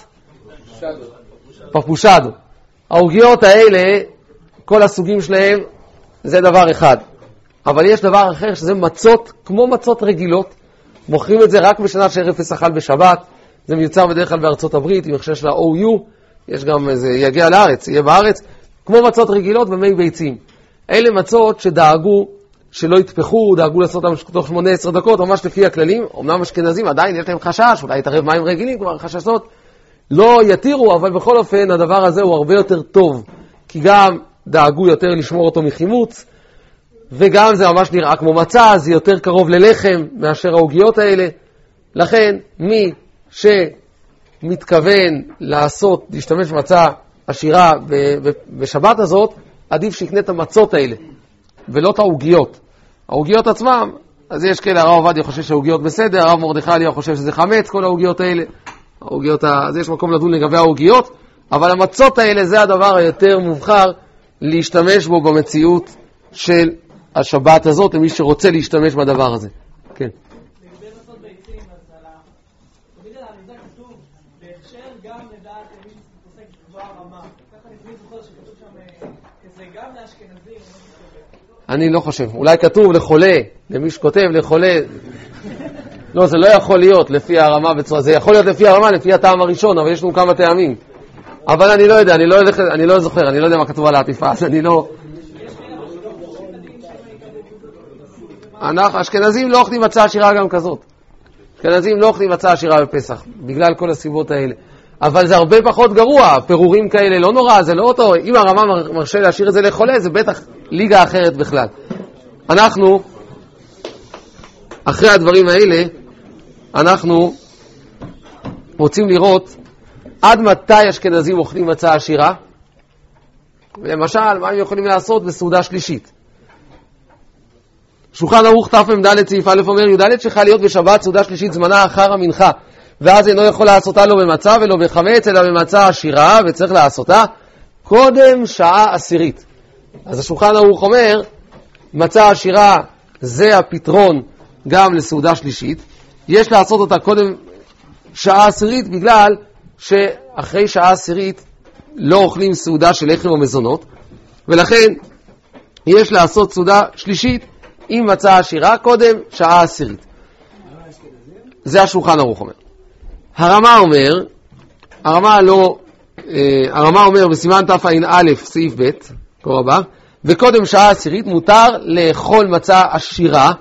פפושדו. העוגיות האלה, כל הסוגים שלהם, זה דבר אחד. אבל יש דבר אחר, שזה מצות, כמו מצות רגילות. מוכרים את זה רק בשנה שערב פסח חל בשבת. זה מיוצר בדרך כלל בארצות הברית, עם הכשר של ה-או יו. יש גם איזה, יגיע לארץ, יהיה בארץ. כמו מצות רגילות במי ביצים. אלה מצות שדאגו שלא יתפחו, דאגו לעשות אותם תוך שמונה עשרה דקות, ממש לפי הכללים. אמנם אשכנזים עדיין יש להם חשש, אולי יתערב מים רגילים, כלומר חששות לא יתירו, אבל בכל אופן הדבר הזה הוא הרבה יותר טוב, כי גם דאגו יותר לשמור אותו מחימוץ, וגם זה ממש נראה כמו מצה, זה יותר קרוב ללחם מאשר העוגיות האלה. לכן מי שמתכוון לעשות, להשתמש במצה עשירה בשבת הזאת, עדיף שיקנה את המצות האלה, ולא את העוגיות. העוגיות עצמם, אז יש כאלה, הרב עובדיה חושב שהעוגיות בסדר, הרב מרדכי אליהו חושב שזה חמץ, כל העוגיות האלה. העוגיות, אז יש מקום לדון לגבי העוגיות, אבל המצות האלה זה הדבר היותר מובחר להשתמש בו במציאות של השבת הזאת, למי שרוצה להשתמש בדבר הזה. כן. לגבי מצות ביצים, אז על ה... תמיד על העמידה כתוב, בהכשר גם לדעת למי שפוסק לקבוע רמה. ככה אני תמיד זוכר שכתוב שם, כזה גם לאשכנזים. אני לא חושב. אולי כתוב לחולה, למי שכותב לחולה. לא, זה לא יכול להיות לפי הרמה בצורה. זה יכול להיות לפי הרמה, לפי הטעם הראשון, אבל יש לנו כמה טעמים. אבל אני לא יודע, אני לא, אני לא זוכר, אני לא יודע מה כתוב על העטיפה, אז אני לא... אנחנו, אשכנזים לא אוכלים מצה עשירה גם כזאת. אשכנזים לא אוכלים מצה עשירה בפסח, בגלל כל הסיבות האלה. אבל זה הרבה פחות גרוע, פירורים כאלה לא נורא, זה לא אותו. אם הרמה מרשה להשאיר את זה לחולה, זה בטח ליגה אחרת בכלל. אנחנו, אחרי הדברים האלה, אנחנו רוצים לראות עד מתי אשכנזים אוכלים מצה עשירה. למשל, מה הם יכולים לעשות בסעודה שלישית? שולחן ערוך תמ"ד סעיף א' אומר, י"ד שחל להיות בשבת סעודה שלישית זמנה אחר המנחה, ואז אינו יכול לעשותה לא במצה ולא בחמץ, אלא במצה עשירה, וצריך לעשותה קודם שעה עשירית. אז השולחן ערוך אומר, מצה עשירה זה הפתרון גם לסעודה שלישית. יש לעשות אותה קודם שעה עשירית, בגלל שאחרי שעה עשירית לא אוכלים סעודה של לחם או מזונות, ולכן יש לעשות סעודה שלישית עם מצה עשירה קודם שעה עשירית. זה השולחן ערוך אומר. הרמה אומר, הרמה לא, הרמה אומר בסימן תע"א סעיף ב', קורא הבא, וקודם שעה עשירית מותר לאכול מצה עשירה,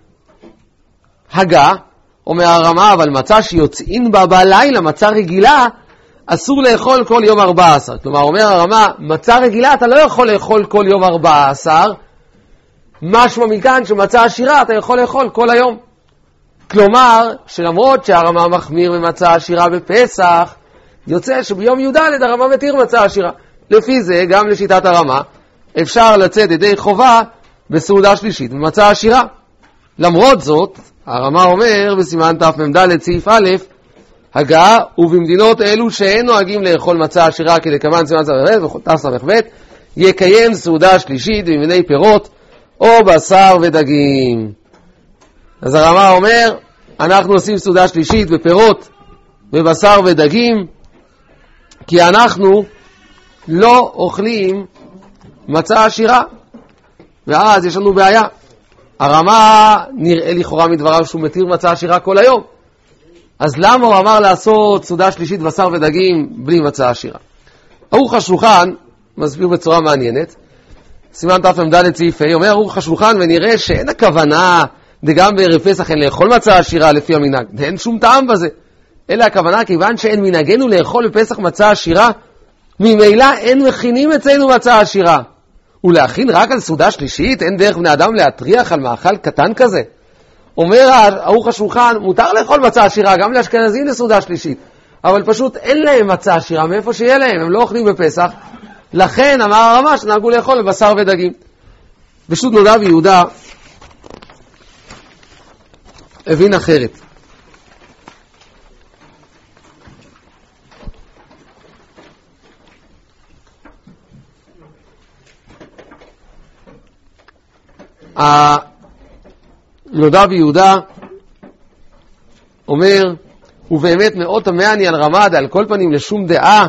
הגה, אומר הרמה, אבל מצה שיוצאים בה בלילה, מצה רגילה, אסור לאכול כל יום ארבע עשרה. כלומר, אומר הרמה, מצה רגילה אתה לא יכול לאכול כל יום ארבע עשרה, משמע מכאן שמצה עשירה אתה יכול לאכול כל היום. כלומר, שלמרות שהרמה מחמיר במצה עשירה בפסח, יוצא שביום י"ד הרמה מתיר מצה עשירה. לפי זה, גם לשיטת הרמה, אפשר לצאת ידי חובה בסעודה שלישית במצה עשירה. למרות זאת, הרמה אומר בסימן תמ"ד סעיף א', הגה, ובמדינות אלו שאין נוהגים לאכול מצה עשירה כדקמן סימן תס"ב, יקיים סעודה שלישית במיני פירות או בשר ודגים. אז הרמה אומר, אנחנו עושים סעודה שלישית בפירות, בבשר ודגים, כי אנחנו לא אוכלים מצה עשירה. ואז יש לנו בעיה. הרמה נראה לכאורה מדבריו שהוא מתיר מצה עשירה כל היום. אז למה הוא אמר לעשות סעודה שלישית בשר ודגים בלי מצה עשירה? ערוך השולחן מסביר בצורה מעניינת. סימן תמ"ד סעיף ה' אומר ערוך השולחן, ונראה שאין הכוונה דגם בערב פסח אין לאכול מצה עשירה לפי המנהג. אין שום טעם בזה. אלא הכוונה כיוון שאין מנהגנו לאכול בפסח מצה עשירה, ממילא אין מכינים אצלנו מצה עשירה. ולהכין רק על סעודה שלישית, אין דרך בני אדם להטריח על מאכל קטן כזה. אומר ערוך השולחן, מותר לאכול מצה עשירה גם לאשכנזים לסעודה שלישית, אבל פשוט אין להם מצה עשירה מאיפה שיהיה להם, הם לא אוכלים בפסח. לכן אמר הרמה שנהגו לאכול בשר ודגים. פשוט נודע ויהודה הבין אחרת. נודע ויהודה אומר, ובאמת מאוד תמהני על רמד, על כל פנים לשום דעה,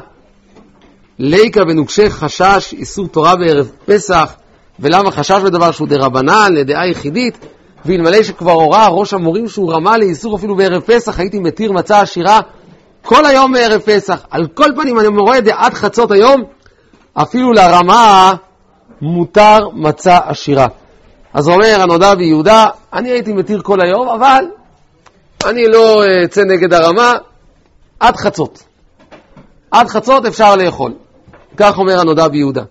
ליקה ונוקשה חשש איסור תורה בערב פסח, ולמה חשש בדבר שהוא דרבנן, לדעה יחידית, ואלמלא שכבר הורה ראש המורים שהוא רמה לאיסור אפילו בערב פסח, הייתי מתיר מצה עשירה כל היום בערב פסח. על כל פנים אני רואה דעת חצות היום, אפילו לרמה מותר מצה עשירה. אז הוא אומר, הנודע ויהודה, אני הייתי מתיר כל היום, אבל אני לא אצא נגד הרמה, עד חצות. עד חצות אפשר לאכול. כך אומר הנודע ויהודה.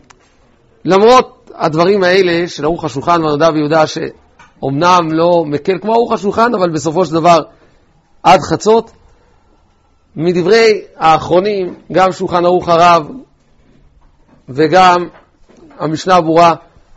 למרות הדברים האלה של ערוך השולחן והנודע ויהודה, שאומנם לא מקל כמו ערוך השולחן, אבל בסופו של דבר עד חצות, מדברי האחרונים, גם שולחן ערוך הרב וגם המשנה ברורה,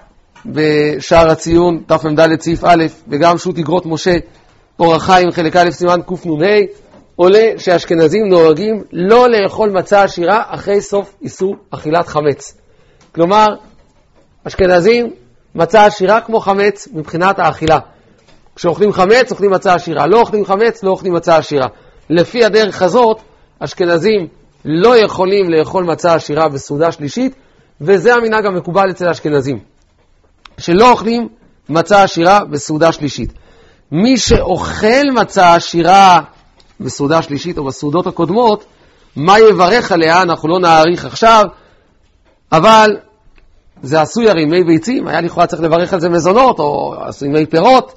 בשער הציון תמ"ד סעיף א', וגם שו"ת אגרות משה אור החיים חלק א' סימן קנ"ה, עולה שהאשכנזים נוהגים לא לאכול מצה עשירה אחרי סוף איסור אכילת חמץ. כלומר, אשכנזים מצה עשירה כמו חמץ מבחינת האכילה. כשאוכלים חמץ אוכלים מצה עשירה, לא אוכלים חמץ לא אוכלים מצה עשירה. לפי הדרך הזאת אשכנזים לא יכולים לאכול מצה עשירה בסעודה שלישית, וזה המנהג המקובל אצל האשכנזים, שלא אוכלים מצה עשירה בסעודה שלישית. מי שאוכל מצה עשירה בסעודה שלישית או בסעודות הקודמות, מה יברך עליה? אנחנו לא נעריך עכשיו, אבל זה עשוי הרי מי ביצים, היה לכאורה צריך לברך על זה מזונות או עשוי מי פירות,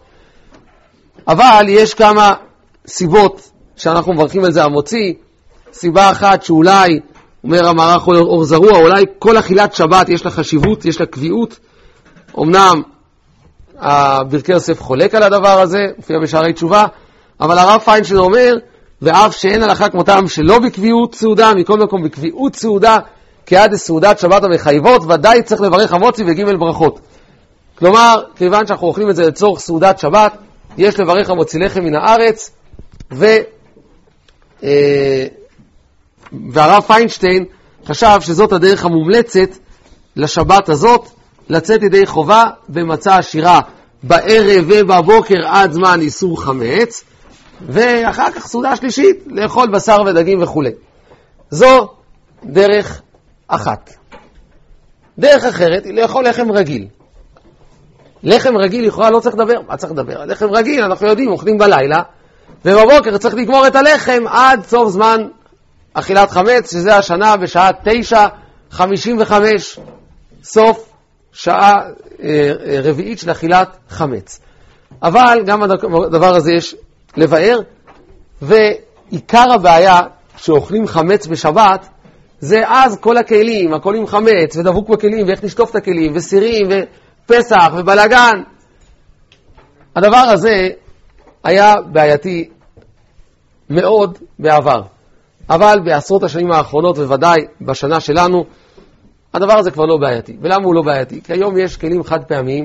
אבל יש כמה סיבות שאנחנו מברכים על זה המוציא. סיבה אחת שאולי, אומר המערך אור זרוע, אולי כל אכילת שבת יש לה חשיבות, יש לה קביעות. אמנם ברכי יוסף חולק על הדבר הזה, מופיע בשערי תשובה, אבל הרב פיינשטיין אומר, ואף שאין הלכה כמותם שלא בקביעות סעודה, מכל מקום בקביעות סעודה, כעד סעודת שבת המחייבות, ודאי צריך לברך המוציא וג' ברכות. כלומר, כיוון שאנחנו אוכלים את זה לצורך סעודת שבת, יש לברך המוציא לחם מן הארץ, ו... והרב פיינשטיין חשב שזאת הדרך המומלצת לשבת הזאת, לצאת ידי חובה במצה עשירה בערב ובבוקר עד זמן איסור חמץ, ואחר כך סעודה שלישית לאכול בשר ודגים וכו'. זו דרך אחת. דרך אחרת היא לאכול לחם רגיל. לחם רגיל לכאורה לא צריך לדבר. מה צריך לדבר? לחם רגיל אנחנו יודעים, אוכלים בלילה, ובבוקר צריך לגמור את הלחם עד סוף זמן אכילת חמץ, שזה השנה בשעה תשע חמישים וחמש, סוף שעה אה, רביעית של אכילת חמץ. אבל גם הדבר הזה יש לבאר, ועיקר הבעיה שאוכלים חמץ בשבת, זה אז כל הכלים, הכל עם חמץ, ודבוק בכלים, ואיך נשטוף את הכלים, וסירים, ופסח, ובלגן. הדבר הזה היה בעייתי מאוד בעבר. אבל בעשרות השנים האחרונות, וודאי בשנה שלנו, הדבר הזה כבר לא בעייתי. ולמה הוא לא בעייתי? כי היום יש כלים חד פעמיים,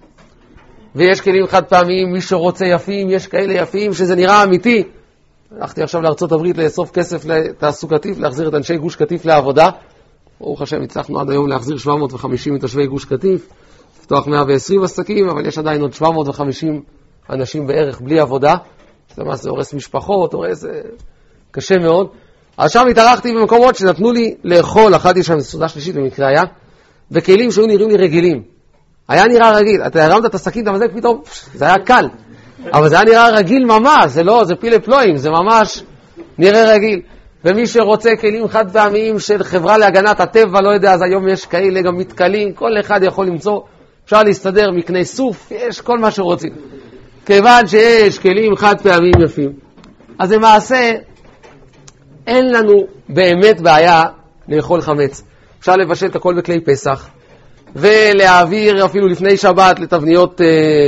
ויש כלים חד פעמיים, מי שרוצה יפים, יש כאלה יפים שזה נראה אמיתי. הלכתי עכשיו לארצות הברית לאסוף כסף לתעסוקתי, להחזיר את אנשי גוש קטיף לעבודה. ברוך השם, הצלחנו עד היום להחזיר שבע מאות וחמישים מתושבי גוש קטיף, לפתוח מאה ועשרים עסקים, אבל יש עדיין עוד שבע מאות וחמישים אנשים בערך בלי עבודה. זה מה, זה הורס משפחות, הורס, קשה מאוד. אז שם התארחתי במקומות שנתנו לי לאכול, אחת שם סעודה שלישית במקרה היה, וכלים שהיו נראים לי רגילים. היה נראה רגיל, אתה הרמת את הסכין, אתה מזק פתאום, זה היה קל. אבל זה היה נראה רגיל ממש, זה לא, זה פילה פלואים, זה ממש נראה רגיל. ומי שרוצה כלים חד פעמיים של חברה להגנת הטבע, לא יודע, אז היום יש כאלה גם מתקלים, כל אחד יכול למצוא, אפשר להסתדר מקנה סוף, יש כל מה שרוצים. כיוון שיש כלים חד פעמיים יפים, אז למעשה אין לנו באמת בעיה לאכול חמץ. אפשר לבשל את הכל בכלי פסח, ולהעביר אפילו לפני שבת לתבניות אה,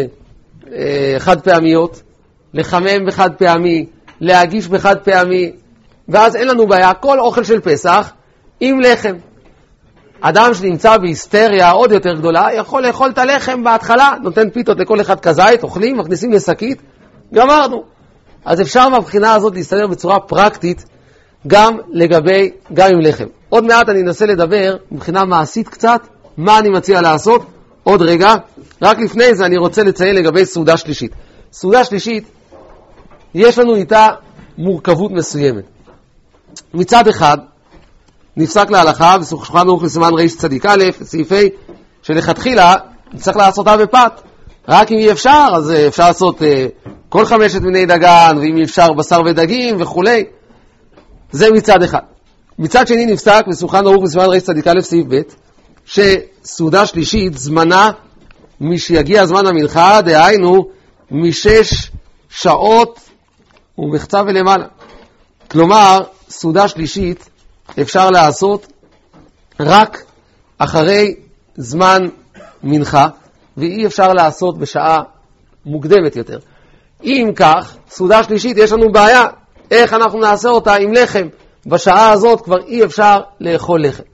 אה, חד פעמיות, לחמם בחד פעמי, להגיש בחד פעמי, ואז אין לנו בעיה, כל אוכל של פסח עם לחם. אדם שנמצא בהיסטריה עוד יותר גדולה, יכול לאכול את הלחם בהתחלה, נותן פיתות לכל אחד כזית, אוכלים, מכניסים לשקית, גמרנו. אז אפשר מהבחינה הזאת להסתדר בצורה פרקטית, גם לגבי, גם עם לחם. עוד מעט אני אנסה לדבר מבחינה מעשית קצת, מה אני מציע לעשות, עוד רגע. רק לפני זה אני רוצה לציין לגבי סעודה שלישית. סעודה שלישית, יש לנו איתה מורכבות מסוימת. מצד אחד, נפסק להלכה, בשולחן ערוך לסימן ר' צדיק א', סעיף ה', שלכתחילה צריך לעשותה בפת. רק אם אי אפשר, אז אפשר לעשות אה, כל חמשת מיני דגן, ואם אי אפשר בשר ודגים וכו'. זה מצד אחד. מצד שני נפסק בשולחן ערוך לסימן ר' צדיק א', סעיף ב', שסעודה שלישית זמנה משיגיע זמן המנחה, דהיינו משש שעות ומחצה ולמעלה. כלומר, סעודה שלישית אפשר לעשות רק אחרי זמן מנחה, ואי אפשר לעשות בשעה מוקדמת יותר. אם כך, סעודה שלישית יש לנו בעיה, איך אנחנו נעשה אותה עם לחם? בשעה הזאת כבר אי אפשר לאכול לחם.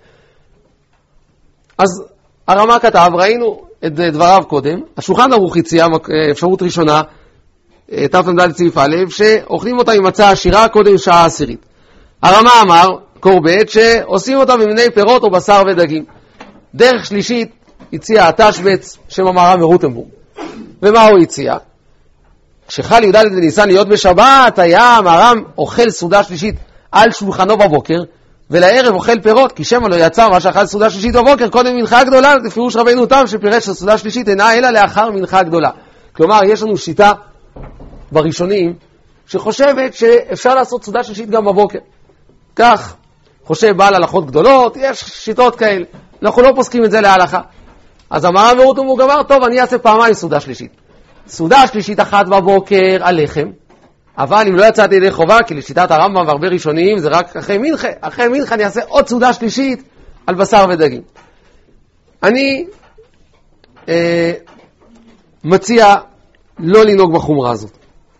אז הרמ"א כתב, ראינו את דבריו קודם, השולחן ערוך הציע אפשרות ראשונה, תל"ד סעיף א', שאוכלים אותה עם מצה עשירה קודם שעה עשירית. הרמ"א אמר, קורבט, שעושים אותה במיני פירות או בשר ודגים. דרך שלישית הציע התשבץ, שם המהר"ם מרוטנבורג. ומה הוא הציע? כשחל י"ד בניסן להיות בשבת, היה המהר"ם אוכל סעודה שלישית על שולחנו בבוקר, ולערב אוכל פירות, כי שמא לא יצא מה שאכל סעודה שלישית בבוקר, קודם מנחה גדולה, לפירוש רבינו תם שפירש שסעודה שלישית אינה אלא לאחר מנחה גדולה. כלומר, יש לנו שיטה בראשונים, שחושבת שאפשר לעשות סעודה שלישית גם בבוקר. כך חושב בעל הלכות גדולות, יש שיטות כאלה. אנחנו לא פוסקים את זה להלכה. אז המהר"ם מרוטנבורג אמר, טוב, אני אעשה פעמיים סעודה שלישית. סעודה שלישית אחת בבוקר על לחם, אבל אם לא יצאתי ידי חובה, כי לשיטת הרמב"ם והרבה ראשונים זה רק אחרי מנחה. אחרי מנחה אני אעשה עוד סעודה שלישית על בשר ודגים. אני אה, מציע לא לנהוג בחומרה הזאת.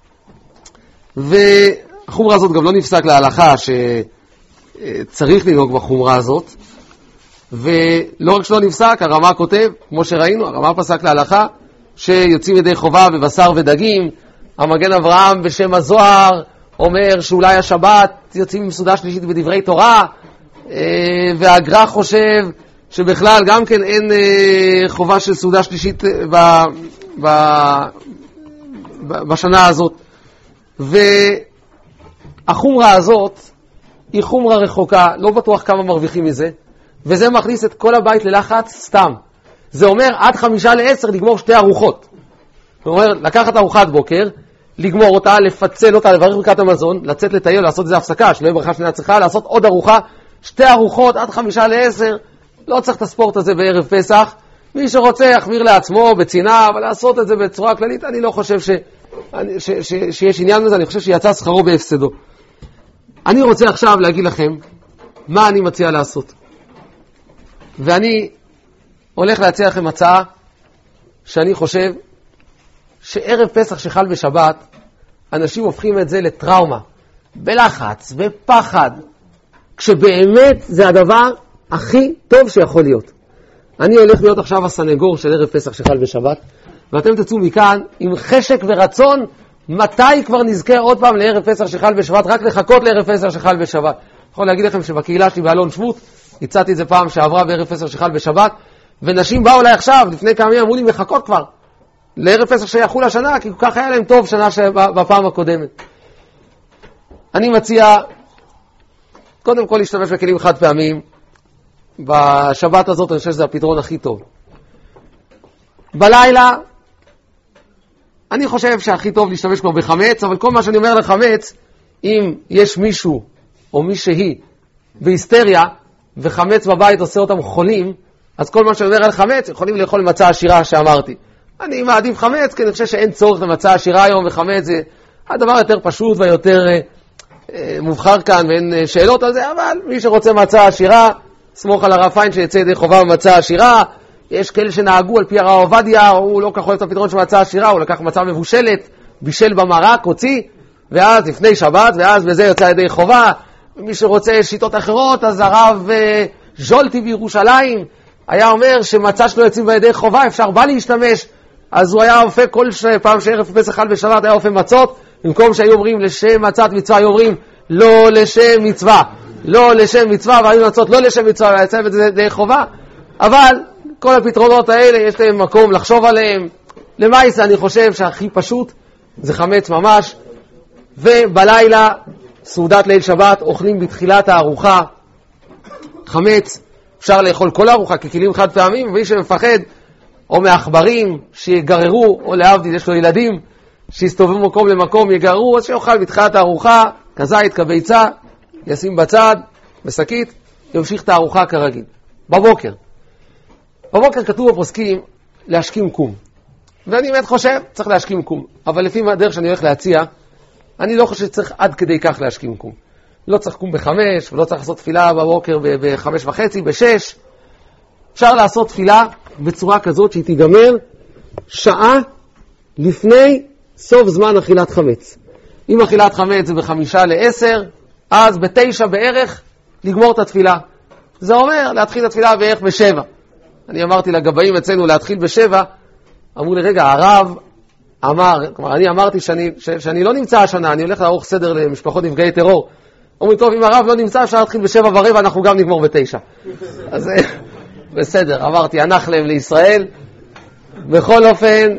והחומרה הזאת גם לא נפסק להלכה שצריך לנהוג בחומרה הזאת. ולא רק שלא נפסק, הרמ"א כותב, כמו שראינו, הרמ"א פסק להלכה, שיוצאים ידי חובה בבשר ודגים. המגן אברהם בשם הזוהר אומר שאולי השבת יוצאים עם סעודה שלישית בדברי תורה, והגר"א חושב שבכלל גם כן אין חובה של סעודה שלישית ב, ב, ב, בשנה הזאת. והחומרה הזאת היא חומרה רחוקה, לא בטוח כמה מרוויחים מזה, וזה מכניס את כל הבית ללחץ סתם. זה אומר עד חמישה לעשר לגמור שתי ארוחות. זאת אומרת, לקחת ארוחת בוקר, לגמור אותה, לפצל אותה, לברך ברכת המזון, לצאת לטייל, לעשות איזה הפסקה, שלא יהיה ברכה שנייה צריכה, לעשות עוד ארוחה, שתי ארוחות עד חמישה לעשר, לא צריך את הספורט הזה בערב פסח. מי שרוצה יחמיר לעצמו בצינה, אבל לעשות את זה בצורה כללית, אני לא חושב ש, ש, ש, שיש עניין בזה, אני חושב שיצא שכרו בהפסדו. אני רוצה עכשיו להגיד לכם מה אני מציע לעשות. ואני הולך להציע לכם הצעה שאני חושב שערב פסח שחל בשבת, אנשים הופכים את זה לטראומה, בלחץ, בפחד, כשבאמת זה הדבר הכי טוב שיכול להיות. אני הולך להיות עכשיו הסנגור של ערב פסח שחל בשבת, ואתם תצאו מכאן עם חשק ורצון, מתי כבר נזכר עוד פעם לערב פסח שחל בשבת, רק לחכות לערב פסח שחל בשבת. אני יכול להגיד לכם שבקהילה שלי באלון שבות, הצעתי את זה פעם שעברה בערב פסח שחל בשבת, ונשים באו אליי עכשיו, לפני כמה ימים, אמרו לי מחכות כבר לערב פסח שיחול השנה, כי כל כך היה להם טוב שנה בפעם הקודמת. אני מציע, קודם כל להשתמש בכלים חד פעמים, בשבת הזאת אני חושב שזה הפתרון הכי טוב. בלילה, אני חושב שהכי טוב להשתמש כבר בחמץ, אבל כל מה שאני אומר לחמץ, אם יש מישהו או מישהי בהיסטריה, וחמץ בבית עושה אותם חולים, אז כל מה שאני אומר על חמץ, יכולים לאכול מצה עשירה שאמרתי. אני מעדיף חמץ, כי אני חושב שאין צורך למצה עשירה היום, וחמץ זה הדבר יותר פשוט ויותר אה, אה, מובחר כאן, ואין אה, שאלות על זה, אבל מי שרוצה מצה עשירה, סמוך על הרב פיין שיצא ידי חובה במצה עשירה. יש כאלה שנהגו על פי הרב עובדיה, הוא לא כך אוהב את הפתרון של מצה עשירה, הוא לקח מצה מבושלת, בישל במרק, הוציא, ואז לפני שבת, ואז בזה יוצא ידי חובה. מי שרוצה שיטות אחרות, אז הרב אה, ז'ולטי בירושלים, היה אומר שמצה שלא יוצאים בידי חובה, אפשר בא להשתמש, אז הוא היה אופה כל ש... פעם שערב פסח חל בשבת, היה אופה מצות, במקום שהיו אומרים לשם מצת מצווה, היו אומרים לא לשם מצווה, לא לשם מצווה, והיו מצות לא לשם מצווה, ויצא בידי חובה. אבל כל הפתרונות האלה, יש להם מקום לחשוב עליהם. למעשה אני חושב שהכי פשוט זה חמץ ממש, ובלילה, סעודת ליל שבת, אוכלים בתחילת הארוחה חמץ. אפשר לאכול כל הארוחה ככלים חד פעמים, ומי שמפחד או מעכברים שיגררו, או להבדיל יש לו ילדים שיסתובבו מקום למקום יגררו, אז שיאכל בתחילת הארוחה כזית, כביצה, ישים בצד בשקית, ימשיך את הארוחה כרגיל. בבוקר בבוקר כתוב בפוסקים להשכים קום, ואני באמת חושב צריך להשכים קום, אבל לפי הדרך שאני הולך להציע, אני לא חושב שצריך עד כדי כך להשכים קום. לא צריך קום בחמש, ולא צריך לעשות תפילה בבוקר בחמש וחצי, בשש. אפשר לעשות תפילה בצורה כזאת שהיא תיגמר שעה לפני סוף זמן אכילת חמץ. אם אכילת חמץ זה בחמישה לעשר, אז בתשע בערך לגמור את התפילה. זה אומר להתחיל את התפילה בערך בשבע. אני אמרתי לגבאים אצלנו להתחיל בשבע, אמרו לי רגע, הרב אמר, כלומר אני אמרתי שאני, ש, שאני לא נמצא השנה, אני הולך לערוך סדר למשפחות נפגעי טרור. אומרים, טוב, אם הרב לא נמצא, אפשר להתחיל בשבע ורבע, אנחנו גם נגמור בתשע. אז בסדר, אמרתי, הנח להם לישראל. בכל אופן,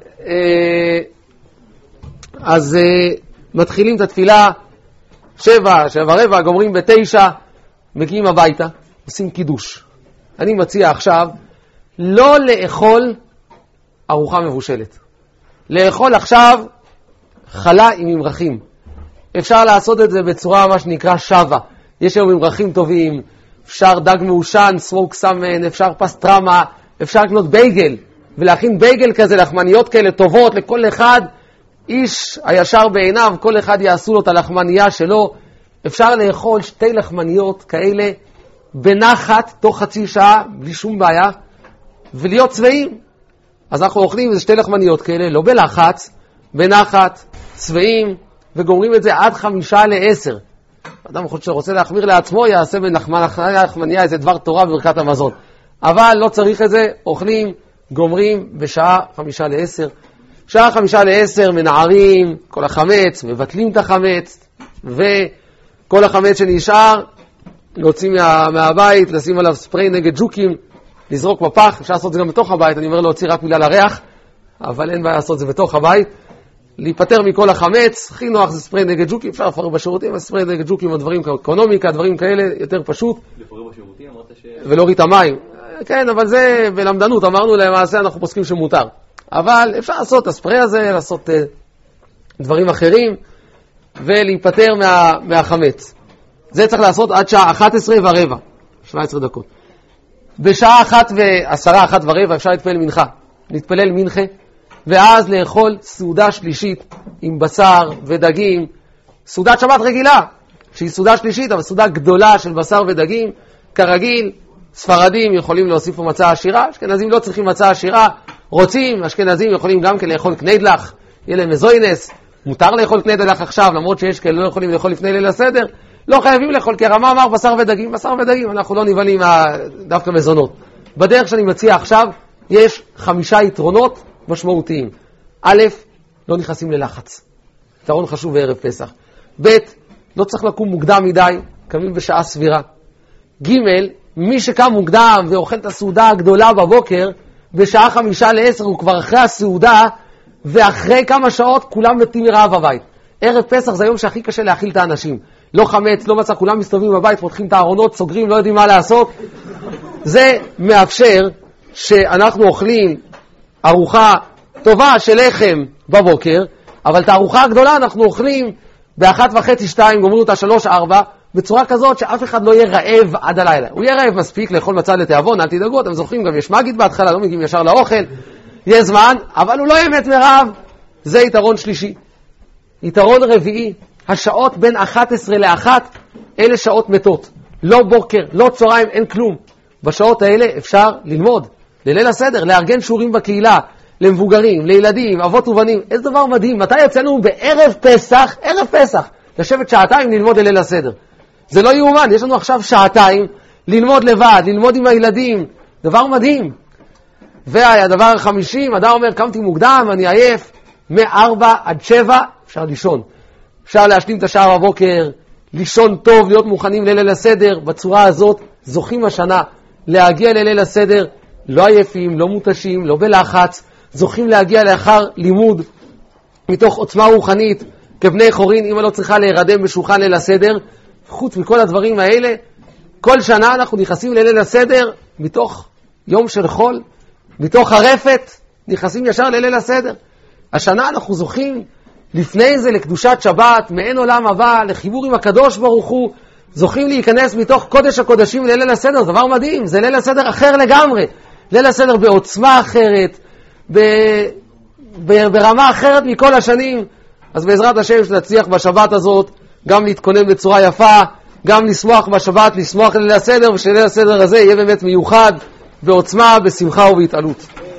אז מתחילים את התפילה, שבע, שבע רבע, גומרים בתשע, מגיעים הביתה, עושים קידוש. אני מציע עכשיו, לא לאכול ארוחה מבושלת. לאכול עכשיו חלה עם ממרחים. אפשר לעשות את זה בצורה מה שנקרא שווה. יש היום ממרחים טובים, אפשר דג מעושן, סמוק סמן, אפשר פסטרמה, אפשר לקנות בייגל, ולהכין בייגל כזה, לחמניות כאלה טובות, לכל אחד, איש הישר בעיניו, כל אחד יעשו לו את הלחמנייה שלו. אפשר לאכול שתי לחמניות כאלה, בנחת, תוך חצי שעה, בלי שום בעיה, ולהיות צבעים. אז אנחנו אוכלים איזה שתי לחמניות כאלה, לא בלחץ, בנחת, צבעים, וגומרים את זה עד חמישה לעשר. אדם שרוצה להחמיר לעצמו, יעשה בנחמניה איזה דבר תורה בברכת המזון. אבל לא צריך את זה, אוכלים, גומרים בשעה חמישה לעשר. שעה חמישה לעשר מנערים כל החמץ, מבטלים את החמץ, וכל החמץ שנשאר, להוציא מה, מהבית, לשים עליו ספרי נגד ג'וקים, לזרוק בפח. אפשר לעשות את זה גם בתוך הבית, אני אומר להוציא רק בגלל הריח, אבל אין בעיה לעשות את זה בתוך הבית. להיפטר מכל החמץ, הכי נוח זה ספרי נגד ג'וקים, אפשר לפרר בשירותים, ספרי נגד ג'וקים, דברים אקונומיקה, דברים כאלה, יותר פשוט. לפרר בשירותים, אמרת ש... ולהוריד את המים. כן, אבל זה בלמדנות, אמרנו למעשה, אנחנו פוסקים שמותר. אבל אפשר לעשות את הספרי הזה, לעשות uh, דברים אחרים, ולהיפטר מה, מהחמץ. זה צריך לעשות עד שעה אחת עשרה ורבע, שבע עשרה דקות. בשעה אחת ועשרה, אחת ורבע, אפשר להתפלל מנחה. להתפלל מנחה, ואז לאכול סעודה שלישית עם בשר ודגים, סעודת שבת רגילה, שהיא סעודה שלישית, אבל סעודה גדולה של בשר ודגים, כרגיל. ספרדים יכולים להוסיף פה מצה עשירה, אשכנזים לא צריכים מצה עשירה, רוצים, אשכנזים יכולים גם כן לאכול קניידלח, יהיה להם מזוינס, מותר לאכול קניידלח עכשיו, למרות שיש כאלה לא יכולים לאכול לפני ליל הסדר, לא חייבים לאכול, כי הרמה אמר בשר ודגים, בשר ודגים, אנחנו לא נבלים דווקא מזונות. בדרך שאני מציע עכשיו, יש חמישה יתרונות משמעותיים. א', לא נכנסים ללחץ. יתרון חשוב בערב פסח. ב', לא צריך לקום מוקדם מדי, קמים בשעה סבירה. ג', מי שקם מוקדם ואוכל את הסעודה הגדולה בבוקר, בשעה חמישה לעשר הוא כבר אחרי הסעודה, ואחרי כמה שעות כולם מתים מרעב בבית. ערב פסח זה היום שהכי קשה להאכיל את האנשים. לא חמץ, לא מצא, כולם מסתובבים בבית, פותחים את הארונות, סוגרים, לא יודעים מה לעשות. זה מאפשר שאנחנו אוכלים ארוחה טובה של לחם בבוקר, אבל את הארוחה הגדולה אנחנו אוכלים באחת וחצי, שתיים, גומרים אותה שלוש, ארבע, בצורה כזאת שאף אחד לא יהיה רעב עד הלילה. הוא יהיה רעב מספיק לאכול מצה לתיאבון, אל תדאגו, אתם זוכרים, גם יש מגיד בהתחלה, לא מגיעים ישר לאוכל, יהיה זמן, אבל הוא לא ימת מרעב. זה יתרון שלישי. יתרון רביעי, השעות בין אחת עשרה לאחת, אלה שעות מתות. לא בוקר, לא צהריים, אין כלום. בשעות האלה אפשר ללמוד, לליל הסדר, לארגן שיעורים בקהילה, למבוגרים, לילדים, אבות ובנים. איזה דבר מדהים. מתי יצאנו בערב פסח, ערב פסח, לשבת שעתיים ללמוד לליל הסדר. זה לא יאומן, יש לנו עכשיו שעתיים ללמוד לבד, ללמוד עם הילדים. דבר מדהים. והדבר החמישי, אדם אומר, קמתי מוקדם, אני עייף, מארבע עד שבע, אפשר לישון. אפשר להשלים את השעה בבוקר, לישון טוב, להיות מוכנים לליל הסדר. בצורה הזאת זוכים השנה להגיע לליל הסדר, לא עייפים, לא מותשים, לא בלחץ, זוכים להגיע לאחר לימוד מתוך עוצמה רוחנית, כבני חורין, אמא לא צריכה להירדם בשולחן ליל הסדר. חוץ מכל הדברים האלה, כל שנה אנחנו נכנסים לליל הסדר מתוך יום של חול, מתוך הרפת, נכנסים ישר לליל הסדר. השנה אנחנו זוכים לפני זה לקדושת שבת, מעין עולם הבא, לחיבור עם הקדוש ברוך הוא, זוכים להיכנס מתוך קודש הקודשים לליל הסדר. דבר מדהים, זה ליל הסדר אחר לגמרי, ליל הסדר בעוצמה אחרת, ב... ב... ברמה אחרת מכל השנים. אז בעזרת השם שנצליח בשבת הזאת גם להתכונן בצורה יפה, גם לשמוח בשבת, לשמוח לליל הסדר, ושליל הסדר הזה יהיה באמת מיוחד בעוצמה, בשמחה ובהתעלות.